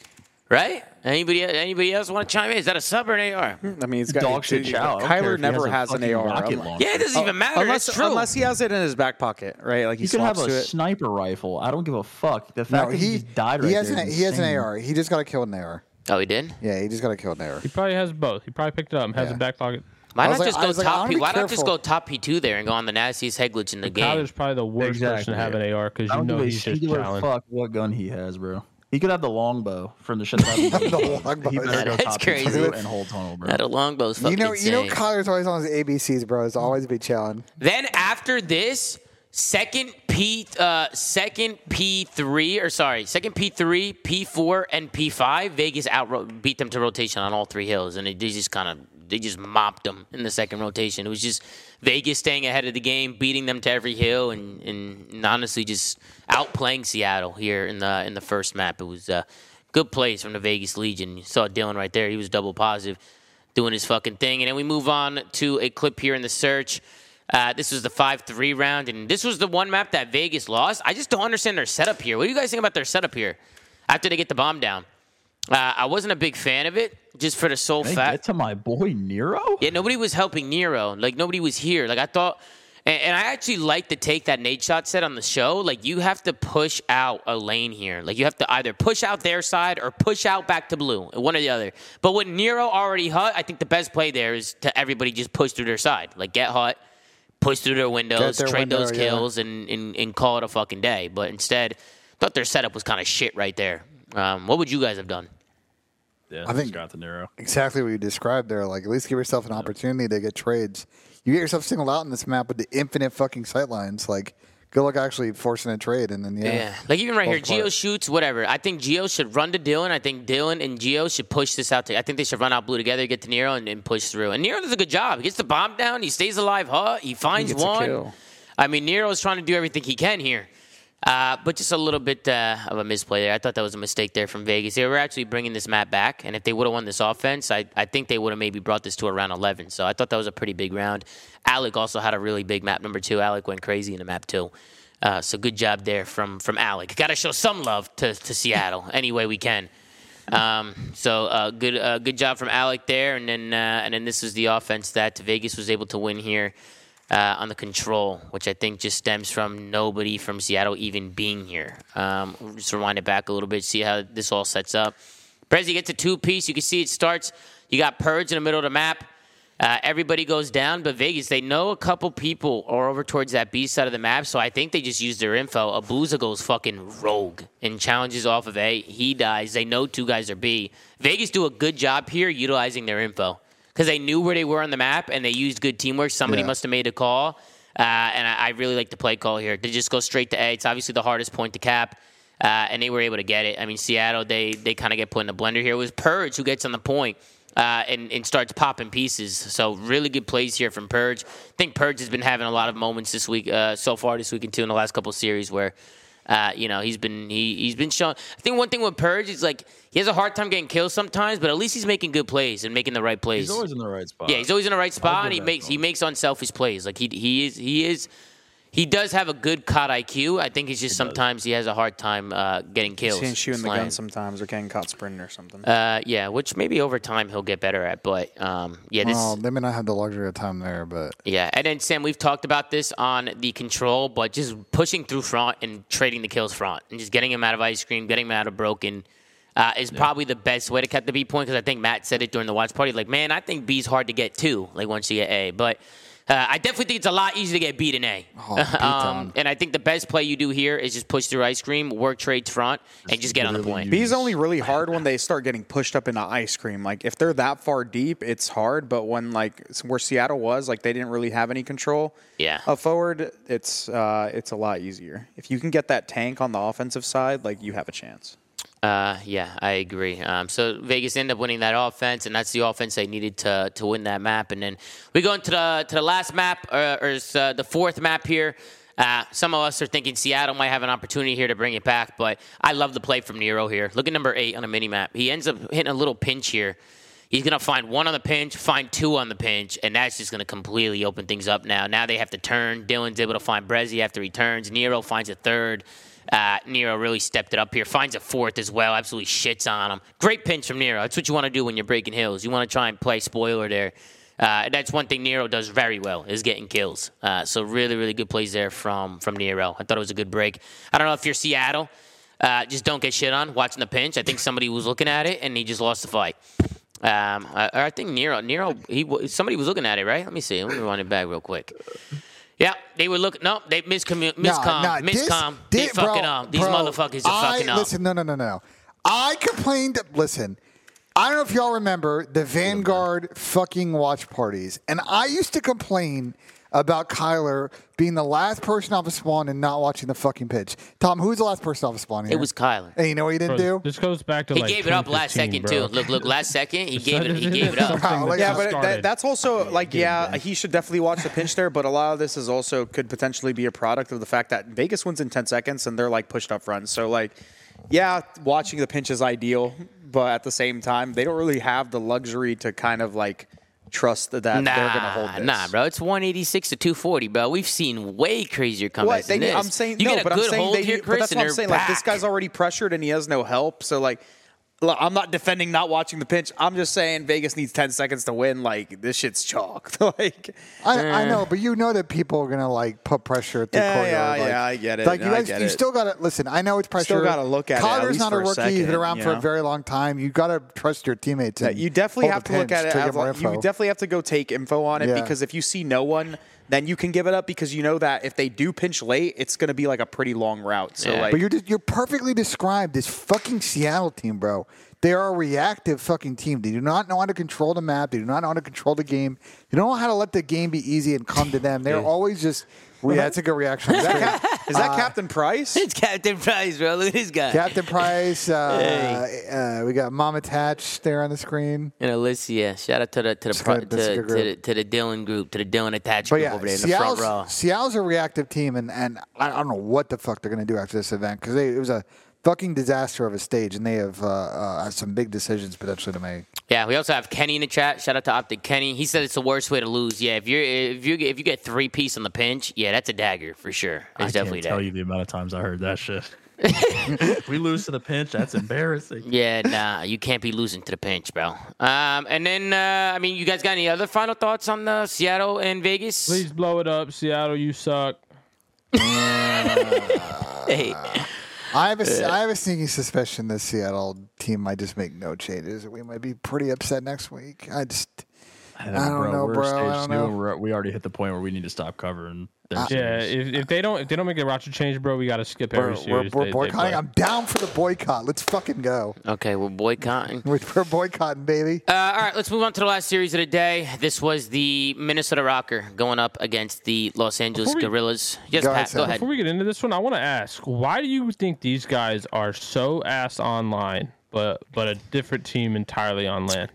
Right? Anybody anybody else want to chime in? Is that a sub or an A R? I mean, it's got Dog shit chow. I don't care Kyler if he never has a has an fucking A R. rocket Um, launcher. Yeah, it doesn't even matter. Unless, It's true. unless he has it in his back pocket, right? Like he, He could have swaps a to it. sniper rifle. I don't give a fuck. The fact No, that he, he just died right he has there an is he has an insane. A R. He just got to kill an A R. Oh, he did? Yeah, he just got to kill an A R. He probably has both. He probably picked it up and has Yeah. a back pocket. Why I not was like- just I go was like, top I wanna P? be Why not just careful. go top P two there and go on the nastiest head glitch in the game? Kyler's probably the worst person Exactly. to have an A R because I you don't know give a he's just singular challenged. fuck what gun he has, bro. He could have the longbow from the shit that The longbow. He better go That's top crazy. two and hold tunnel, bro. That a longbow's fucking You know, you know, insane. Kyler's always on his A B Cs, bro. It's always be challenging. Then after this, second P, uh, second P three, or sorry, second P three, P four, and P five, Vegas out beat them to rotation on all three hills, and they they just kind of they just mopped them in the second rotation. It was just Vegas staying ahead of the game, beating them to every hill, and, and honestly just outplaying Seattle here in the in the first map. It was uh, good plays from the Vegas Legion. You saw Dylan right there; he was double positive, doing his fucking thing. And then we move on to a clip here in the search. Uh, this was the five three round, and this was the one map that Vegas lost. I just don't understand their setup here. What do you guys think about their setup here after they get the bomb down? Uh, I wasn't a big fan of it, just for the sole Can I fact. get to my boy Nero? Yeah, nobody was helping Nero. Like, nobody was here. Like, I thought, and, and I actually like the take that Nate Shot said on the show. Like, you have to push out a lane here. Like, you have to either push out their side or push out back to blue, one or the other. But with Nero already hot, I think the best play there is to everybody just push through their side. Like, get hot, push through their windows, their trade window, those yeah. kills, and, and, and call it a fucking day. But instead, I thought their setup was kind of shit right there. Um, what would you guys have done? Yeah, I think- got the Nero. Exactly what you described there. Like, at least give yourself an opportunity to get trades. You get yourself singled out in this map with the infinite fucking sight lines. Like, good luck actually forcing a trade, and then yeah, Yeah. Like even right here, Falls apart. Geo shoots, whatever. I think Geo should run to Dylan. I think Dylan and Geo should push this out. To, I think they should run out blue together, get to Nero, and, and push through. And Nero does a good job. He gets the bomb down. He stays alive hot. He finds gets a one. kill. I mean, Nero's trying to do everything he can here. Uh, but just a little bit uh, of a misplay there. I thought that was a mistake there from Vegas. They were actually bringing this map back, and if they would have won this offense, I, I think they would have maybe brought this to around eleven. So I thought that was a pretty big round. Alec also had a really big map number two. Alec went crazy in the map two. Uh, so good job there from from Alec. Got to show some love to, to Seattle any way we can. Um, so uh, good uh, good job from Alec there, and then uh, and then this is the offense that Vegas was able to win here. Uh, on the control, which I think just stems from nobody from Seattle even being here. Um, we'll just rewind it back a little bit, see how this all sets up. Prezi gets a two-piece. You can see it starts. You got Purge in the middle of the map. Uh, everybody goes down, but Vegas, they know a couple people are over towards that B side of the map, so I think they just use their info. Abuza goes fucking rogue and challenges off of A. He dies. They know two guys are B. Vegas do a good job here utilizing their info, because they knew where they were on the map, and they used good teamwork. Somebody Yeah. must have made a call, uh, and I, I really like the play call here. To just go straight to A. It's obviously the hardest point to cap. uh, and they were able to get it. I mean, Seattle, they they kind of get put in the blender here. It was Purge who gets on the point. Uh, and, and starts popping pieces. So really good plays here from Purge. I think Purge has been having a lot of moments this week, uh, so far this week and two in the last couple of series where, uh, you know, he's been he he's been shown. I think one thing with Purge is like he has a hard time getting kills sometimes, but at least he's making good plays and making the right plays. He's always in the right spot. Yeah, he's always in the right spot, and he that makes to he him. makes unselfish plays. Like he he is he is. He does have a good C O D I Q. I think it's just sometimes he has a hard time uh, getting kills. Seeing shooting the slaying. gun sometimes or getting caught sprinting or something. Uh, yeah, which maybe over time he'll get better at. But um, yeah, this. Well, they may not have the luxury of time there, but Yeah, and then Sam, we've talked about this on the control, but just pushing through front and trading the kills front and just getting him out of ice cream, getting him out of broken. Uh, is yeah. probably the best way to cut the B point because I think Matt said it during the watch party. Like, man, I think B's hard to get too. Like once you get A, but. Uh, I definitely think it's a lot easier to get B than A. Oh, um, and I think the best play you do here is just push through ice cream, work trades front, and just get on the point. B's only really hard when they start getting pushed up into ice cream. Like if they're that far deep, it's hard. But when like where Seattle was, like they didn't really have any control. Yeah. Up forward, it's uh, it's a lot easier. If you can get that tank on the offensive side, like you have a chance. Uh, yeah, I agree. Um, so Vegas ended up winning that offense, and that's the offense they needed to to win that map. And then we go into the to the last map, uh, or uh, the fourth map here. Uh, some of us are thinking Seattle might have an opportunity here to bring it back, but I love the play from Nero here. Look at number eight on a mini map. He ends up hitting a little pinch here. He's going to find one on the pinch, find two on the pinch, and that's just going to completely open things up now. Now they have to turn. Dylan's able to find Brezzy after he turns. Nero finds a third. Uh, Nero really stepped it up here. Finds a fourth as well. Absolutely shits on him. Great pinch from Nero. That's what you want to do when you're breaking hills. You want to try and play spoiler there. Uh, that's one thing Nero does very well is getting kills. Uh, so really, really good plays there from from Nero. I thought it was a good break. I don't know if you're Seattle. Uh, just don't get shit on watching the pinch. I think somebody was looking at it and he just lost the fight. Um, I, I think Nero, Nero, he somebody was looking at it, right? Let me see. Let me run it back real quick. Yeah, they were looking. No, they miscommu- miscom, nah, nah, miscom. This, they this, fucking bro, up. These bro, motherfuckers are I, fucking up. Listen, no, no, no, no. I complained. Listen, I don't know if y'all remember the Vanguard fucking watch parties, and I used to complain about Kyler being the last person off a spawn and not watching the fucking pitch. Tom, who's the last person off a spawn here? It was Kyler. And you know what he didn't Bro, do? This goes back to He like gave it up last second bro. too. Look, look, last second he gave it. He gave it up. Something that Yeah, Yeah, but started. that, that's also like, yeah, he should definitely watch the pinch there. But a lot of this is also could potentially be a product of the fact that Vegas wins in ten seconds and they're like pushed up front. So like, yeah, watching the pinch is ideal, but at the same time, they don't really have the luxury to kind of like trust that Nah, they're going to hold this. nah, bro. It's one eighty-six to two forty, bro. We've seen way crazier comebacks What than they, this. I'm saying you no, get a but good I'm saying hold they, here, but Chris, that's and what I'm they're saying. back. Like this guy's already pressured and he has no help. So like, look, I'm not defending not watching the pinch. I'm just saying Vegas needs ten seconds to win. Like this shit's chalk. like, I, I know, but you know that people are gonna like put pressure at the Yeah, courtyard. yeah, like, yeah, I get it. Like you I guys, get you it. still gotta listen. I know it's pressure. Still gotta look at it, at Kyler's least not for a a rookie. He's been second, around you for a know? very long time. You gotta trust your teammates. Yeah, and you definitely hold have the to look pinch at it. to get As more like, you info. definitely have to go take info on it Yeah. because if you see no one, then you can give it up because you know that if they do pinch late, it's going to be like a pretty long route. So Yeah. like, But you're just, you're perfectly described this fucking Seattle team, bro. They are a reactive fucking team. They do not know how to control the map. They do not know how to control the game. They don't know how to let the game be easy and come to them. They're always just. Well, yeah, that's a good reaction. is that, Cap- is that Captain Price? It's Captain Price, bro. Look at this guy. Captain Price. Uh, uh, we got Mama Tatch there on the screen. And Alicia. Shout out to the to the That's pro, good. That's a to, good to, the, group. to the Dylan group, to the Dylan attached But group yeah, over there in the front Seattle's, row. Seattle's a reactive team, and, and I don't know what the fuck they're going to do after this event because it was a fucking disaster of a stage, and they have uh, uh, some big decisions potentially to make. Yeah, we also have Kenny in the chat. Shout out to Optic Kenny. He said it's the worst way to lose. Yeah, if you're if you if you get three piece on the pinch, yeah, that's a dagger for sure. It's I can't definitely a tell dagger. you the amount of times I heard that shit. We lose to the pinch. That's embarrassing. Yeah, nah, you can't be losing to the pinch, bro. Um, and then uh, I mean, you guys got any other final thoughts on the Seattle and Vegas? Please blow it up, Seattle. You suck. Hey, I have a, I have a sneaky suspicion this Seattle team might just make no changes, and we might be pretty upset next week. I just I don't know, we're bro. Stage I don't two, know. and we're, we already hit the point where we need to stop covering. their Yeah, series. if, if they don't if they don't make a roster change, bro, we got to skip We're, every we're, series. we're they- they boycotting. play. I'm down for the boycott. Let's fucking go. Okay, we're boycotting. We're, we're boycotting, baby. Uh, all right, let's move on to the last series of the day. This was the Minnesota Rocker going up against the Los Angeles Before we- Gorillas. Yes, Go Pat, ahead, go Sam. ahead. Before we get into this one, I want to ask, why do you think these guys are so ass online, but but a different team entirely on land?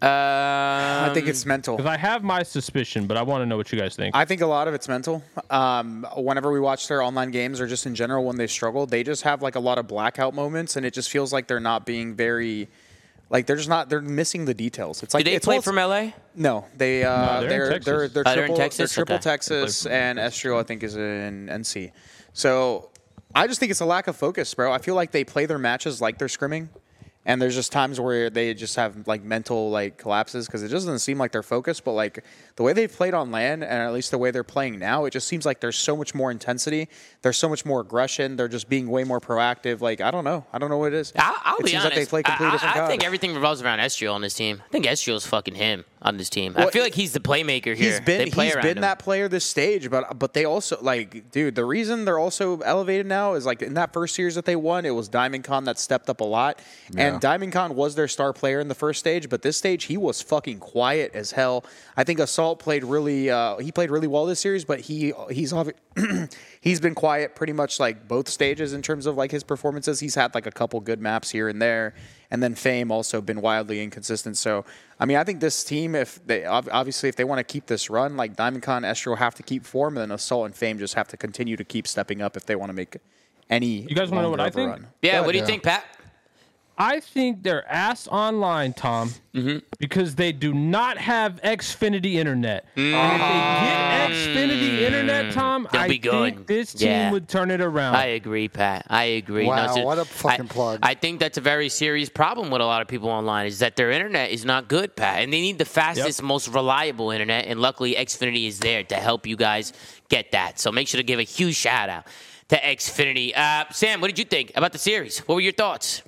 Uh, I think it's mental. Because I have my suspicion, but I want to know what you guys think. I think a lot of it's mental. Um, whenever we watch their online games or just in general when they struggle, they just have like a lot of blackout moments, and it just feels like they're not being very, like they're just not. They're missing the details. It's like do they it's play almost- from L A? No, they uh, No, they're in they're Texas. they're they're Oh, they're in triple Texas? they're triple Okay. Texas, and Estriel I think is in N C. So I just think it's a lack of focus, bro. I feel like they play their matches like they're scrimming. And there's just times where they just have like mental like collapses because it just doesn't seem like they're focused. But like the way they've played on land, and at least the way they're playing now, it just seems like there's so much more intensity. There's so much more aggression. They're just being way more proactive. Like I don't know. I don't know what it is. I'll, I'll it be seems honest. like they play completely I, different. I, I God. think everything revolves around Estriel on this team. I think Estriel's fucking him on this team. I Well, feel like he's the playmaker here. He's been they play he's around been him. that player this stage, but but they also like, dude. The reason they're also elevated now is like in that first series that they won, it was Diamond Con that stepped up a lot, and Diamond Con was their star player in the first stage, but this stage he was fucking quiet as hell. I think Assault played really uh, he played really well this series, but he he's obvi- he's been quiet pretty much like both stages in terms of like his performances. He's had like a couple good maps here and there. And then Fame also been wildly inconsistent. So, I mean, I think this team, if they ob- obviously if they want to keep this run, like Diamond Con, Estriel have to keep form, and then Assault and Fame just have to continue to keep stepping up if they want to make any. You guys wanna know what longer I of a think? run. Yeah, Yeah, what do you yeah. think, Pat? I think they're ass online, Tom, Mm-hmm. because they do not have Xfinity internet. And if they get Xfinity internet, Tom, They'll I be good. think this team Yeah. would turn it around. I agree, Pat. I agree. Wow, so- what a fucking I, plug. I think that's a very serious problem with a lot of people online is that their internet is not good, Pat. And they need the fastest, most reliable internet. And luckily, Xfinity is there to help you guys get that. So make sure to give a huge shout out to Xfinity. Uh, Sam, what did you think about the series? What were your thoughts?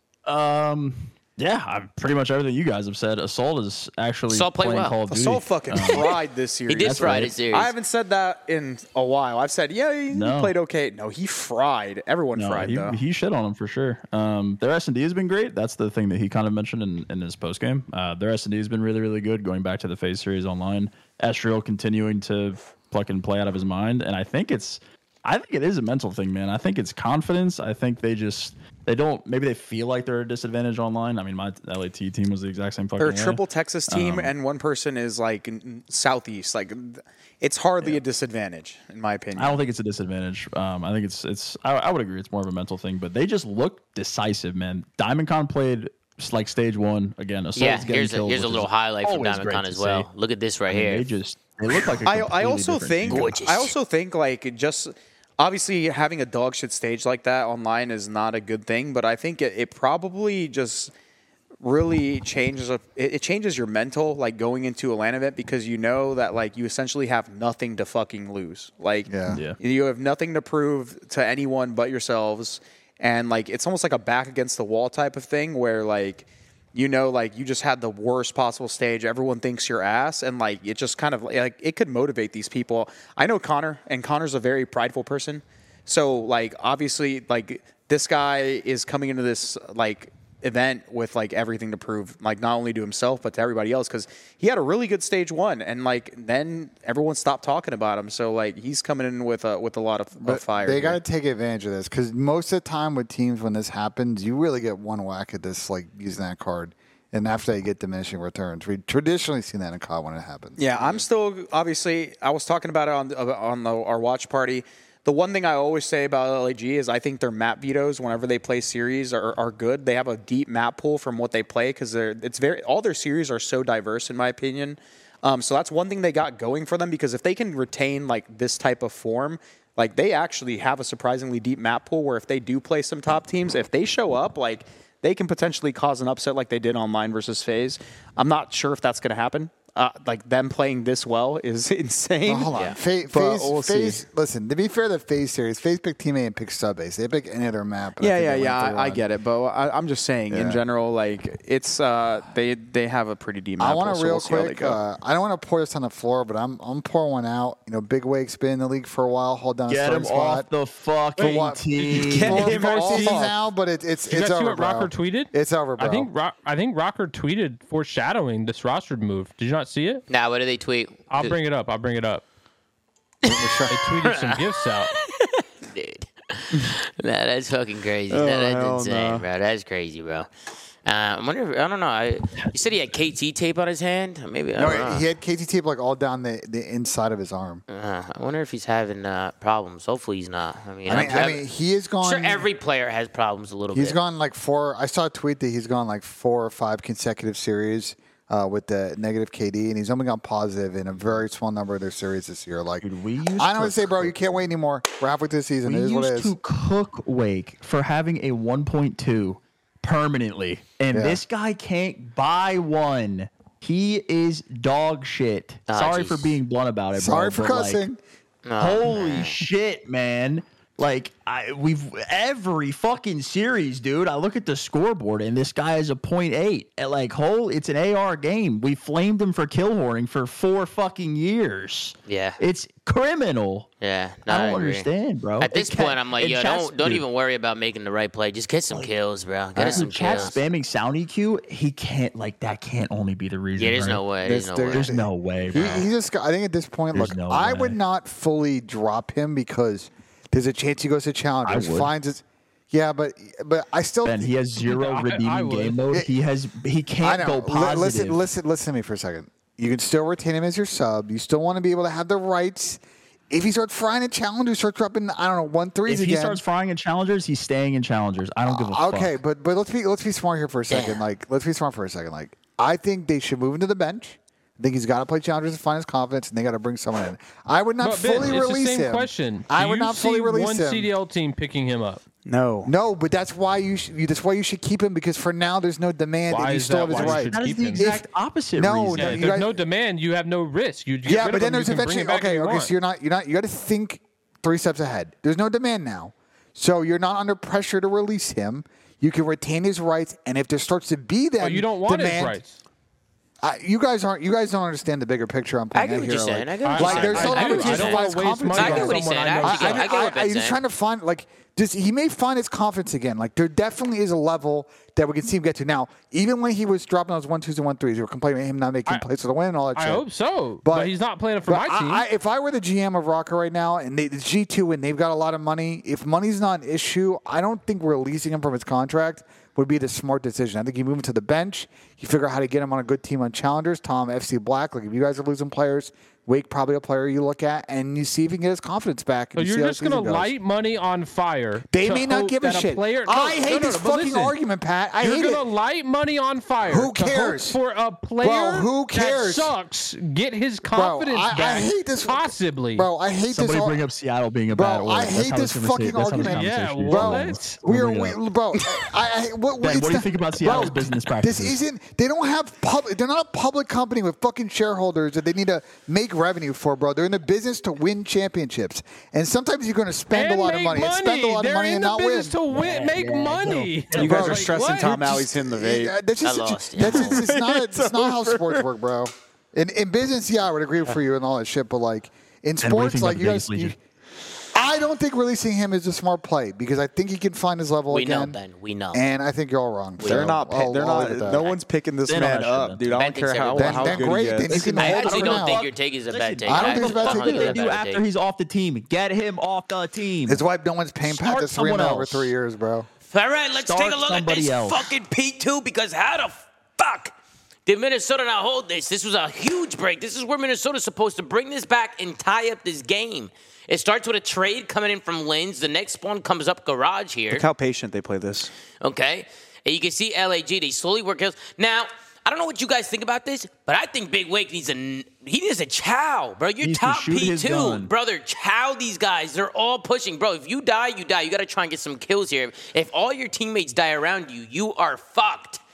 Um, yeah, I, pretty much everything you guys have said. Assault is actually Assault played playing well. Call of Duty. Assault fucking fried this series. He did That's fry right. the series. I haven't said that in a while. I've said, yeah, he, he No. played okay. No, he fried. Everyone No, fried he, though. he shit on him for sure. Um, their S and D has been great. That's the thing that he kind of mentioned in, in his post game. Uh, their S and D has been really, really good. Going back to the phase series online, Estriel continuing to pluck and play out of his mind, and I think it's, I think it is a mental thing, man. I think it's confidence. I think they just they don't maybe they feel like they're at a disadvantage online. I mean, my L A T team was the exact same fucking They're a way. triple Texas team, Um, and one person is like n- southeast. Like, th- it's hardly a disadvantage, in my opinion. I don't think it's a disadvantage. Um, I think it's it's. I, I would agree. It's more of a mental thing, but they just look decisive, man. Diamond Con played s- like stage one again. Assault's yeah, getting here's a, kills, here's a which little is highlight from always Diamond great Con to as well. see. Look at this right I mean, here. They just they look like a I, I completely also different think team. Gorgeous. I also think like just obviously having a dog shit stage like that online is not a good thing, but I think it, it probably just really changes a, it, it changes your mental like going into a LAN event because you know that like you essentially have nothing to fucking lose. Like Yeah. Yeah. you have nothing to prove to anyone but yourselves, and like it's almost like a back against the wall type of thing where like you know, like you just had the worst possible stage. Everyone thinks you're ass, and like it just kind of like it could motivate these people. I know Connor, and Connor's a very prideful person. So like obviously, like this guy is coming into this like event with like everything to prove, like not only to himself but to everybody else, because he had a really good stage one, and like then everyone stopped talking about him. So like he's coming in with a with a lot of, But of fire. they here. got to take advantage of this because most of the time with teams, when this happens, you really get one whack at this, like using that card. And after they get diminishing returns. We traditionally seen that in C O D when it happens. Yeah, I'm still obviously. I was talking about it on on the, our watch party. The one thing I always say about L A G is I think their map vetoes whenever they play series are, are good. They have a deep map pool from what they play because they're it's very all their series are so diverse in my opinion. Um, so that's one thing they got going for them because if they can retain like this type of form, like they actually have a surprisingly deep map pool where if they do play some top teams, if they show up like. They can potentially cause an upset like they did online versus FaZe. I'm not sure if that's going to happen. uh, like them playing this well is insane. Oh, hold on. Yeah. Fa- But phase, we'll phase, see. listen, to be fair, the phase series, phase pick team A and pick sub A. So they pick any other map. and I Yeah, think yeah, they win yeah. three I, I one. get it, but I, I'm just saying in Yeah. general, like it's uh, they they have a pretty deep map. I want pool, to so real we'll see how they quick. go. Uh, I don't want to pour this on the floor, but I'm I'm pouring one out. You know, Big Wake's been in the league for a while. Hold down a Get starting him off spot. the fucking what? team. Get for, him for all off. season now, but it, it's Did you it's guys see over, what bro. Rocker tweeted? It's over, bro. I think Ro- I think Rocker tweeted foreshadowing this roster move. Did you not see it? Now, what did they tweet? I'll bring it up. I'll bring it up. They tweeted some gifts out. Dude. Nah, that's fucking crazy. Oh, Nah, that's hell insane, no. bro. That's crazy, bro. Uh, I wonder if, I don't know. I, you said he had K T tape on his hand? Maybe, I don't no, know. he had K T tape like all down the, the inside of his arm. Uh, I wonder if he's having uh, problems. Hopefully he's not. I mean, I mean, I'm, I mean, he is I'm gone. sure every player has problems a little He's bit. gone like four. I saw a tweet that he's gone like four or five consecutive series uh, with the negative K D, and he's only gone positive in a very small number of their series this year. Like, Dude, we used I don't to say, bro, you can't wait anymore. We're halfway through the season. We It is what it used is. to cook Wake for having a one point two permanently, and Yeah. this guy can't buy one. He is dog shit. Ah, Sorry jeez. for being blunt about it, bro. Sorry for but, like, cussing. Oh, holy man. shit, man. Like I we've every fucking series, dude. I look at the scoreboard and this guy is a point eight. At like whole it's an A R game. We flamed him for kill horning for four fucking years. Yeah. It's criminal. Yeah, no, I don't agree. understand, bro. At this And Cat- point, I'm like, and yo, Chat's- don't don't dude, even worry about making the right play. Just get some kills, bro. Get us some Dude, Chat kills. spamming sound E Q, he can't like that can't only be the reason. Yeah, there's right? no way. There's, There's- no there- way. There's no way, He, bro. he just. I think at this point, There's look, no I would way. not fully drop him because there's a chance he goes to challengers, I would. finds it. Yeah, but but I still. Ben, he has zero I- redeeming I would. game mode. It- he has he I can't know. go Li- positive. Listen, listen, listen to me for a second. You can still retain him as your sub. You still want to be able to have the rights. If he starts frying at challengers, starts dropping, I don't know, one threes If he again. starts frying in challengers, he's staying in challengers. I don't give a fuck. Okay, but but let's be let's be smart here for a second. Like let's be smart for a second. Like I think they should move him to the bench. I think he's got to play challengers to find his confidence, and they got to bring someone in. I would not But Ben, fully it's release the same him. question. I Do would you not fully see release one him. C D L team picking him up. No. No, but that's why you should. That's why you should keep him because for now there's no demand, Why and you is still that have his why you right. should That is keep the him? exact opposite No, reason. no, Yeah, you if there's guys- no demand, you have no risk. You get Yeah, rid but of then him, there's you can bring eventually him back if okay. you Okay, want. so you're not you're not you got to think three steps ahead. There's no demand now, so you're not under pressure to release him. You can retain his rights, and if there starts to be that Oh, you don't want demand, his rights. I, you guys aren't. You guys don't understand the bigger picture. I'm I playing get out what here. you're saying. Like, I get what I- you're like saying. there's I- still I an do. opportunity I to don't find wanna his waste confidence. money I get on what he's someone saying. I I know actually is get, I get what I, Ben's he's saying. trying to find like just he may find his confidence again. Like there definitely is a level that we can see him get to. Now, even when he was dropping those one twos and one threes, you were complaining about him not making I- plays for the win and all that I shit. hope so, but, he's not playing for but my team. I, I, if I were the G M of Rocker right now and they, the G two and they've got a lot of money, if money's not an issue, I don't think releasing him from his contract would be the smart decision. I think you move him to the bench. You figure out how to get him on a good team on challengers. Tom, F C Black. Like if you guys are losing players, Wake probably a player you look at, and you see if you can get his confidence back. so And you you're see how just the gonna season goes. light money on fire. They to may not hope give a that shit. Player, no, I no, hate no, this no, but fucking listen. argument, Pat. I You're hate gonna it. light money on fire. Who to hope cares? for a player who cares? that sucks? Get his confidence I- I back. hate this- Possibly, Bro, I hate Somebody this. bring up Seattle being a Bro, bad order. I That's hate how this conversa- fucking that's how this argument. Yeah, conversation is well, going. let's- We are, We'll bring it we, up. bro. I, I what, Ben, it's what do you not- think about bro, Seattle's business practices? This isn't. They don't have public. They're not a public company with fucking shareholders that they need to make revenue for, bro. They're in the business to win championships, and sometimes you're going to spend and a lot of make money, and spend a lot They're of money in and the not win. business to win, make money. You Bro, guys are like, stressing what? Tom out. He's hitting the vape. Yeah, that's just I such lost, a, yeah. that's just, it's not it's, it's not how sports work, bro. In in business, yeah, I would agree for you and all that shit, but like in And what do you sports, think like about you the guys, Vegas you, Legion? I don't think releasing him is a smart play because I think he can find his level We know, again. Ben. We know. And I think you're all wrong. They're So not. pi- I'll- they're I'll not. leave it at No that. one's picking this They know man that up, shit. dude. I Ben don't thinks care how, everybody- how Then good great, he then you is. can I hold actually for don't now. think your take is a bad take. I don't think it's a bad don't take think either. it's They a do bad after take. he's off the team. Get him off the team. That's why no one's paying Pat Start this three someone mil over else. three years, bro. All right, let's Start take a look at somebody this else. fucking P two because how the fuck did Minnesota not hold this? This was a huge break. This is where Minnesota's supposed to bring this back and tie up this game. It starts with a trade coming in from Linz. The next one comes up garage here. Look how patient they play this. Okay? And you can see L A G. They slowly work kills. Now, I don't know what you guys think about this, but I think Big Wake needs a he needs a chow, bro. You're Needs to top shoot P his two, gun. brother. Chow these guys. They're all pushing, bro. If you die, you die. You got to try and get some kills here. If all your teammates die around you, you are fucked.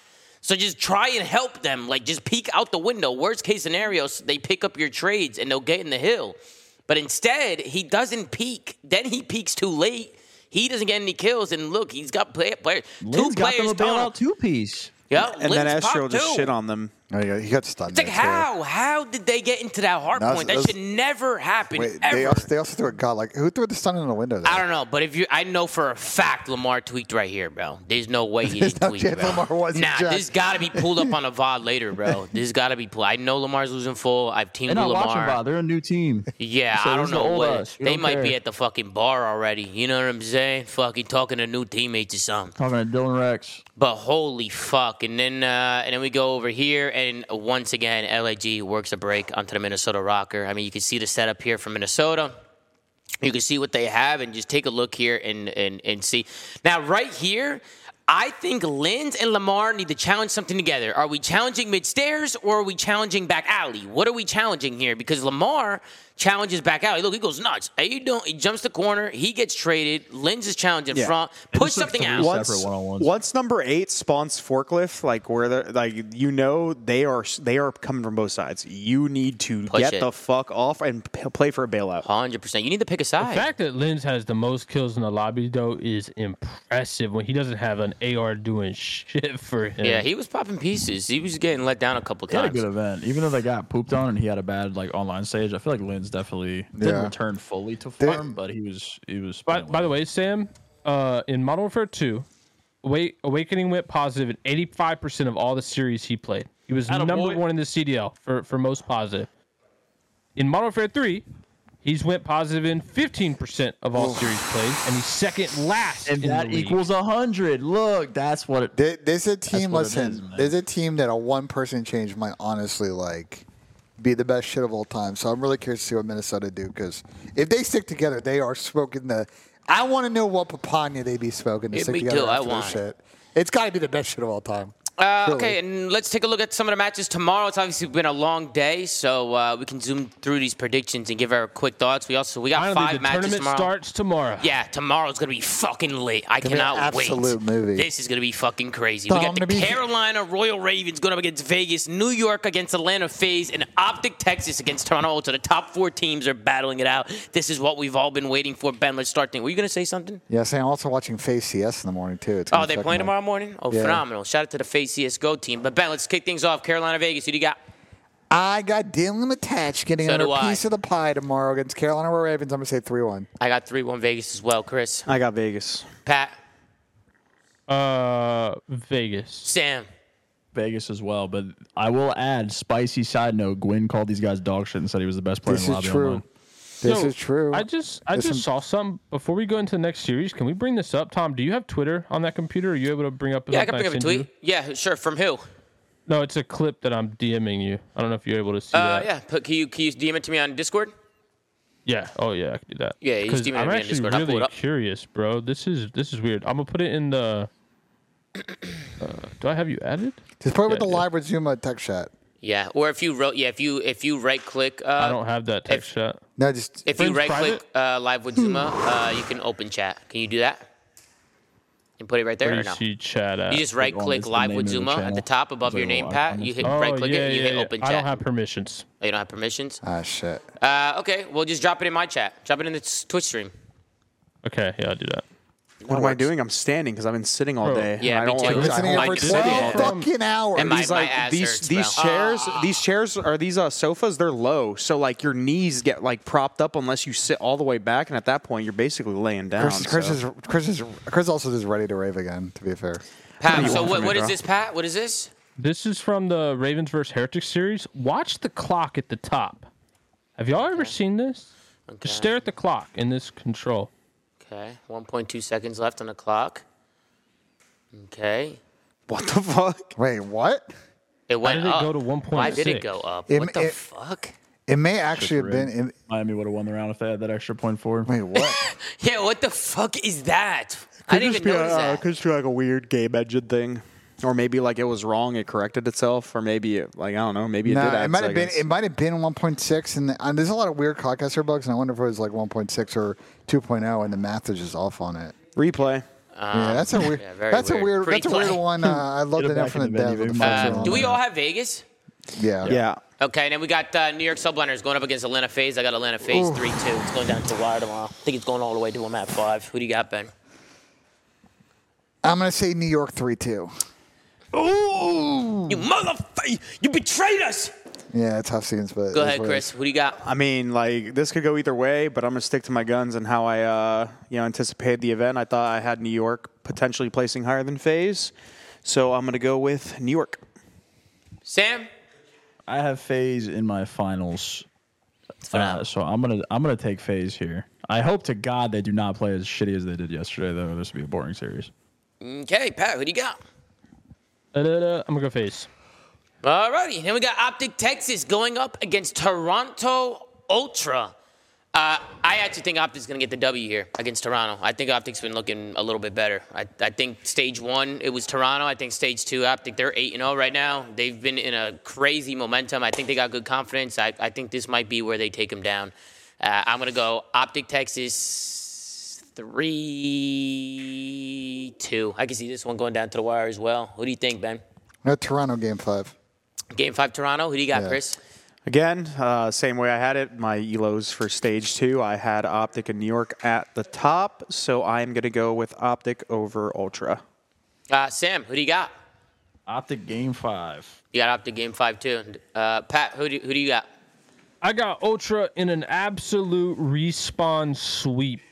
So just try and help them. Like, just peek out the window. Worst case scenario, they pick up your trades and they'll get in the hill. But instead, he doesn't peek. Then he peeks too late. He doesn't get any kills. And look, he's got play, player, two Lynn's got players them a down. bailout two-piece. Yeah, And then Astro just shit on them. Oh, yeah, he got stunned. It's like, there, too. how? How did they get into that hard That was- point? That, that was- should never happen, Wait, ever. they also, they also threw a god. Like, who threw the stun in the window there? I don't know, but if you, I know for a fact Lamar tweaked right here, bro. There's no way he There's didn't no tweak, chance bro. Lamar wasn't nah, jacked. this got to be pulled up on a V O D later, bro. This got to be pulled. I know Lamar's losing full. I've teamed They're with not Lamar. watching Bob. They're a new team. Yeah, So I this don't is know old what. us. We They don't might be care. at the fucking bar already. You know what I'm saying? Fucking talking to new teammates or something. Talking to Dylan Rex. But holy fuck! And then uh, and then we go over here, and once again, L A G works a break onto the Minnesota Rocker. I mean, you can see the setup here from Minnesota. You can see what they have, and just take a look here and and and see. Now, right here, I think Linz and Lamar need to challenge something together. Are we challenging mid stairs or are we challenging back alley? What are we challenging here? Because Lamar challenges back alley. Look, he goes nuts. Hey, you don't. He jumps the corner. He gets traded. Linz is challenging Yeah. front. And Push it's like something three out. Once- Once, separate one-on-ones. once number eight spawns forklift, like where they're like, you know, they are they are coming from both sides. You need to Push get it. the fuck off and p- play for a bailout. one hundred percent. You need to pick a The side. fact that Linz has the most kills in the lobby, though, is impressive when he doesn't have an A R doing shit for him. Yeah, he was popping pieces. He was getting let down a couple He had a times. good event. Even though they got pooped on and he had a bad like online stage, I feel like Lynn's definitely didn't Yeah. return fully to They- farm, but he was he was. By, by the way, Sam, uh, in Modern Warfare two, Awake, Awakening went positive in eighty-five percent of all the series he played. He was Atta number boy. one in the C D L for, for most positive. In Modern Warfare three, he's went positive in fifteen percent of all series played, and he's second last and in that the league. equals a hundred. Look, that's what it. There- There's a team. what it Listen, is, man. there's a team that a one person change might honestly like be the best shit of all time. So I'm really curious to see what Minnesota do because if they stick together, they are smoking the. I want to know what Papania they be smoking to Yeah, stick me together too. I after want this it. shit. It's got to be the best shit of all time. Uh, Really. okay, and let's take a look at some of the matches tomorrow. It's obviously been a long day, so uh, we can zoom through these predictions and give our quick thoughts. We also we got Finally, five the matches tournament tomorrow. starts tomorrow. Yeah, tomorrow's gonna be fucking lit. I Gonna be an cannot wait. absolute movie. This is gonna be fucking crazy. We got the Gonna be- Carolina Royal Ravens going up against Vegas, New York against Atlanta FaZe, and Optic Texas against Toronto. So the top four teams are battling it out. This is what we've all been waiting for. Ben, let's start things. Were you gonna say something? Yeah, I'm also watching Face C S in the morning too. It's Oh, gonna they're suck playing my- tomorrow morning? Oh, Yeah. phenomenal. Shout out to the FaZe C S G O team. But Ben, let's kick things off. Carolina, Vegas. Who do you got? I got Dylan Attach getting So another do I. piece of the pie tomorrow against Carolina Ravens. I'm gonna say three one. I got three one Vegas as well. Chris, I got Vegas. Pat, Uh, Vegas. Sam. Vegas as well, but I will add spicy side note. Gwyn called these guys dog shit and said he was the best player This in the is lobby true. online. This Yo, is true. I just I Listen- just saw something before we go into the next series. Can we bring this up, Tom? Do you have Twitter on that computer? Are you able to bring up? Yeah, I something can bring up a sent you? tweet. Yeah, sure. From who? No, it's a clip that I'm DMing you. I don't know if you're able to see Uh, that. yeah. Put, can you can you D M it to me on Discord? Yeah. Oh yeah, I can do that. Yeah, you just 'Cause D M it to I'm me on actually Discord. I'll pull really it up. curious, bro. This is this is weird. I'm gonna put it in the. Uh, do I have you added? Just put it with Yeah, the yeah. live with Zuma text chat. Yeah. Or if you wrote, yeah, if you if you right click, uh, I don't have that text if- chat. No, just if you Friends right click private? uh, live with Zuma, uh, you can open chat. Can you do that? And put it right there Where or do you no? see chat at? You just right on, click it's the live name with of the Zuma at channel. the top above It's your like a name, little Pat. icon. You hit oh, right click yeah, it, you yeah, hit yeah. open I chat. don't have permissions. Oh, you don't have permissions? ah shit. Uh, okay, well just drop it in my chat. Drop it in the s- Twitch stream. Okay, yeah, I'll do that. What am I doing? I'm standing because I've been sitting all Bro. day. Yeah, I me don't too. like. Listening I here don't I for like just sitting. twelve did. fucking hours. And my- These like ass these hurts, these bro. chairs these chairs are these uh, sofas. They're low, so like your knees get like propped up unless you sit all the way back, and at that point you're basically laying down. Chris, Chris so. is Chris is Chris also is ready to rave again. To be fair, Pat, you so want what, from me, what is bro? this, Pat? What is this? This is from the Ravens versus Heretics series. Watch the clock at the top. Have y'all ever seen this? Okay. Just stare at the clock in this control. Okay, one point two seconds left on the clock. Okay. What the fuck? wait, what? It went did it up. go to one point Why did it six? go up? It- what the it- fuck? It may actually have been. Rigged. It, Miami would have won the round if they had that extra point forward. wait, what? Yeah, what the fuck is that? I didn't even notice that. Could just be like a weird game engine thing, or maybe like it was wrong, it corrected itself, or maybe it, like I don't know, maybe it No, did. add it might have been. seconds. It might have been one point six, and, and there's a lot of weird clockcaster bugs, and I wonder if it was like one point six or two point oh, and the math is just off on it. Replay. yeah, that's a weird. yeah, very that's weird. a weird. Pretty that's a weird play. one. Uh, I love Get the it back in infinite the dev venue, with the maybe function Uh, on do we there. all have Vegas? Yeah. Yeah. Okay, and then we got uh, New York Subliners going up against Atlanta FaZe. I got Atlanta FaZe three two. It's going down to the wire tomorrow. I think it's going all the way to a map five. Who do you got, Ben? I'm gonna say New York three two. You motherfucker! You betrayed us! Yeah, tough scenes, but Go it is ahead, what it Chris. is. Who do you got? I mean, like this could go either way, but I'm gonna stick to my guns and how I, uh, you know, anticipated the event. I thought I had New York potentially placing higher than FaZe, so I'm gonna go with New York. Sam? I have FaZe in my finals, uh, so I'm gonna I'm gonna take FaZe here. I hope to God they do not play as shitty as they did yesterday, though. This would be a boring series. Okay, Pat, who do you got? Uh, I'm gonna go FaZe. Alrighty, then we got Optic Texas going up against Toronto Ultra. Uh, I actually think Optic's going to get the W here against Toronto. I think Optic's been looking a little bit better. I, I think stage one, it was Toronto. I think stage two, Optic, they're eight and oh right now. They've been in a crazy momentum. I think they got good confidence. I, I think this might be where they take them down. Uh, I'm going to go Optic Texas three two. I can see this one going down to the wire as well. Who do you think, Ben? No, Toronto game five. Game five, Toronto. Who do you got, Yeah. Chris? Again, uh, same way I had it. My E L Os for stage two, I had Optic and New York at the top, so I'm gonna go with Optic over Ultra. Uh, Sam, who do you got? Optic game five. You got Optic game five too. Uh, Pat, who do, who do you got? I got Ultra in an absolute respawn sweep.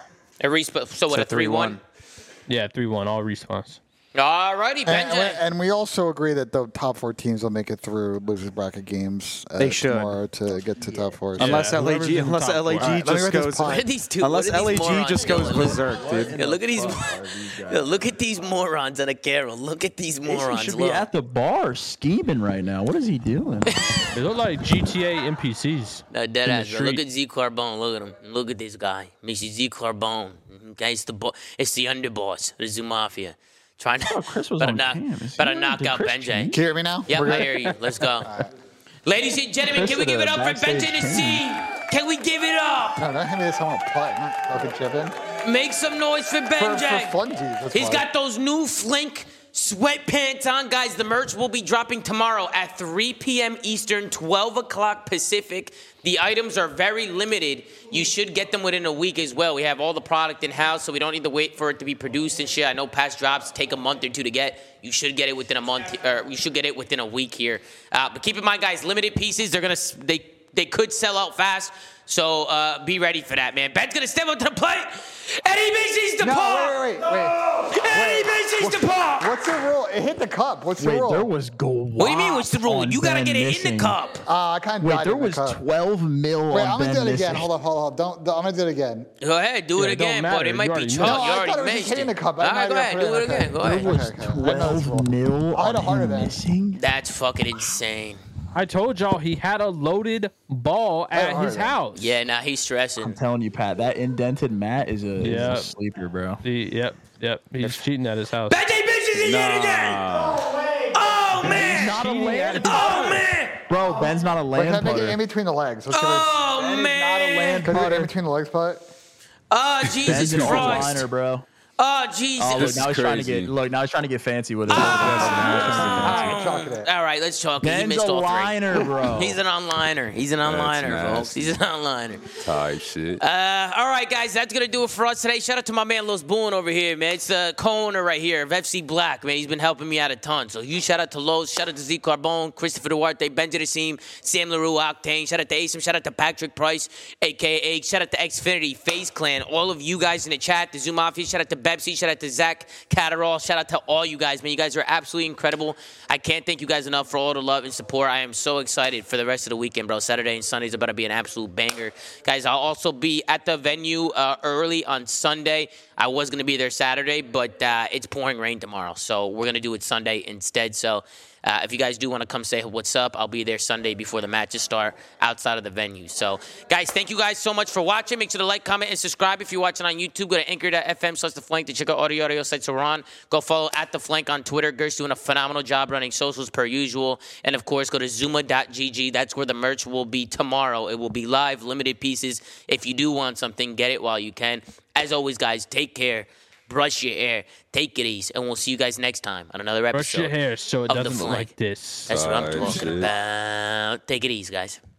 A resp- so what, So a three one? Yeah, three one, all respawns. Alrighty, And, Benjamin. and we also agree that the top four teams will make it through losers bracket games. Uh, They should. tomorrow to get to top four. Unless whoever's L A G, in the unless top L A G four. All right, let me just read this goes, pod. Look at these two. unless Look at L A these G morons just goes going. berserk, dude. Yeah, look at these. Yeah, look at these morons on a carol. Look at these He morons. should be Look. at the bar scheming right now. What is he doing? They look like G T A N P Cs. No, dead in the ass. Look street. at Z Carbone. Look at him. Look at this guy. Mister Z Carbone. Okay, it's the bo- it's the underboss of the Zoo Mafia. Trying to Oh, Chris was better on knock, cam. Is he better on? knock Did out Chris Benjay. change? Can you hear me now? Yep, We're I good? hear you. Let's go. Ladies and gentlemen, can we Chris give it did a up for backstage Benjay to see? Can we give it up? No, don't hand me this. I want to putt, not fucking chip in. Make some noise for For, for Benjay. funsies. That's He's why. got those new Flink sweatpants on, guys. The merch will be dropping tomorrow at three p.m. Eastern, twelve o'clock Pacific. The items are very limited. You should get them within a week as well. We have all the product in-house, so we don't need to wait for it to be produced and shit. I know past drops take a month or two to get. You should get it within a month, or you should get it within a week here. Uh, but keep in mind, guys, limited pieces. They're gonna they they could sell out fast. So uh, be ready for that, man. Ben's gonna step up to the plate. Eddie Macy's the No, par. wait, wait, wait. Eddie Macy's the par. What's the rule? It hit the cup. What's the Wait, rule? there was gold. What do you mean? What's the rule? on You gotta Ben get it missing. in the cup. Uh, I kind of Wait, died there in the was cup. twelve mil Wait, on I'm Ben gonna do it missing. again. Hold on, hold on. Don't. don't I'm gonna do it again. Go ahead, do Yeah, it it don't again, matter. but it You might be already chunk. missed No, You I already thought it was missed hitting it. the cup. All I'm right, not go even ahead, putting do it it in the again. cup. Go ahead. Okay, okay. I know it's twelve wrong. mil I had a on heart him attack. missing. That's fucking insane. I told y'all he had a loaded ball I at don't his know. house. Yeah, now he's stressing. I'm telling you, Pat, that indented mat is a, Yeah. is a sleeper, bro. The, yep, yep. He's cheating at his house. Benjay bitches in yet again. Oh man. Not a land. Oh man. Bro, Ben's not a Wait, can I land make it in putter. between the legs? Let's Oh Not a man. land Can I do it in putter. between the legs, putt? Oh Ben's Jesus an Christ. liner, bro. Oh Jesus. Oh, look, This now he's is trying to crazy. get look. Now he's trying to get fancy with it. Ah, chalk it in. All right, let's talk. He Ben's missed a all three. liner, bro. He's an onliner. He's an onliner, folks. nasty. He's an onliner. Type shit. Uh, all right, guys, that's gonna do it for us today. Shout out to my man Los Boone over here, man. It's the co-owner right here of F C Black, man. He's been helping me out a ton. So huge shout out to Los, shout out to Z Carbone, Christopher Duarte, Benji Nassim, Sam LaRue, Octane. Shout out to Asim, shout out to Patrick Price, aka shout out to Xfinity, FaZe Clan, all of you guys in the chat, the Zoom Mafia. Shout out to Bepsi, shout out to Zach Catterall. Shout out to all you guys, man. You guys are absolutely incredible. I can't thank you guys enough for all the love and support. I am so excited for the rest of the weekend, bro. Saturday and Sunday is about to be an absolute banger. Guys, I'll also be at the venue uh, early on Sunday. I was going to be there Saturday, but uh, it's pouring rain tomorrow, so we're going to do it Sunday instead. So uh, if you guys do want to come say what's up, I'll be there Sunday before the matches start outside of the venue. So, guys, thank you guys so much for watching. Make sure to like, comment, and subscribe if you're watching on YouTube. Go to anchor.fm slash The Flank to check out all the audio sites we're on. Go follow at The Flank on Twitter. Gert's doing a phenomenal job running socials per usual. And, of course, go to zuma dot g g. That's where the merch will be tomorrow. It will be live, limited pieces. If you do want something, get it while you can. As always, guys, take care. brush your hair, take it easy, and we'll see you guys next time on another episode. Brush your hair so it of The doesn't look Flank. like this. That's what I'm Side talking shit. about. Take it easy, guys.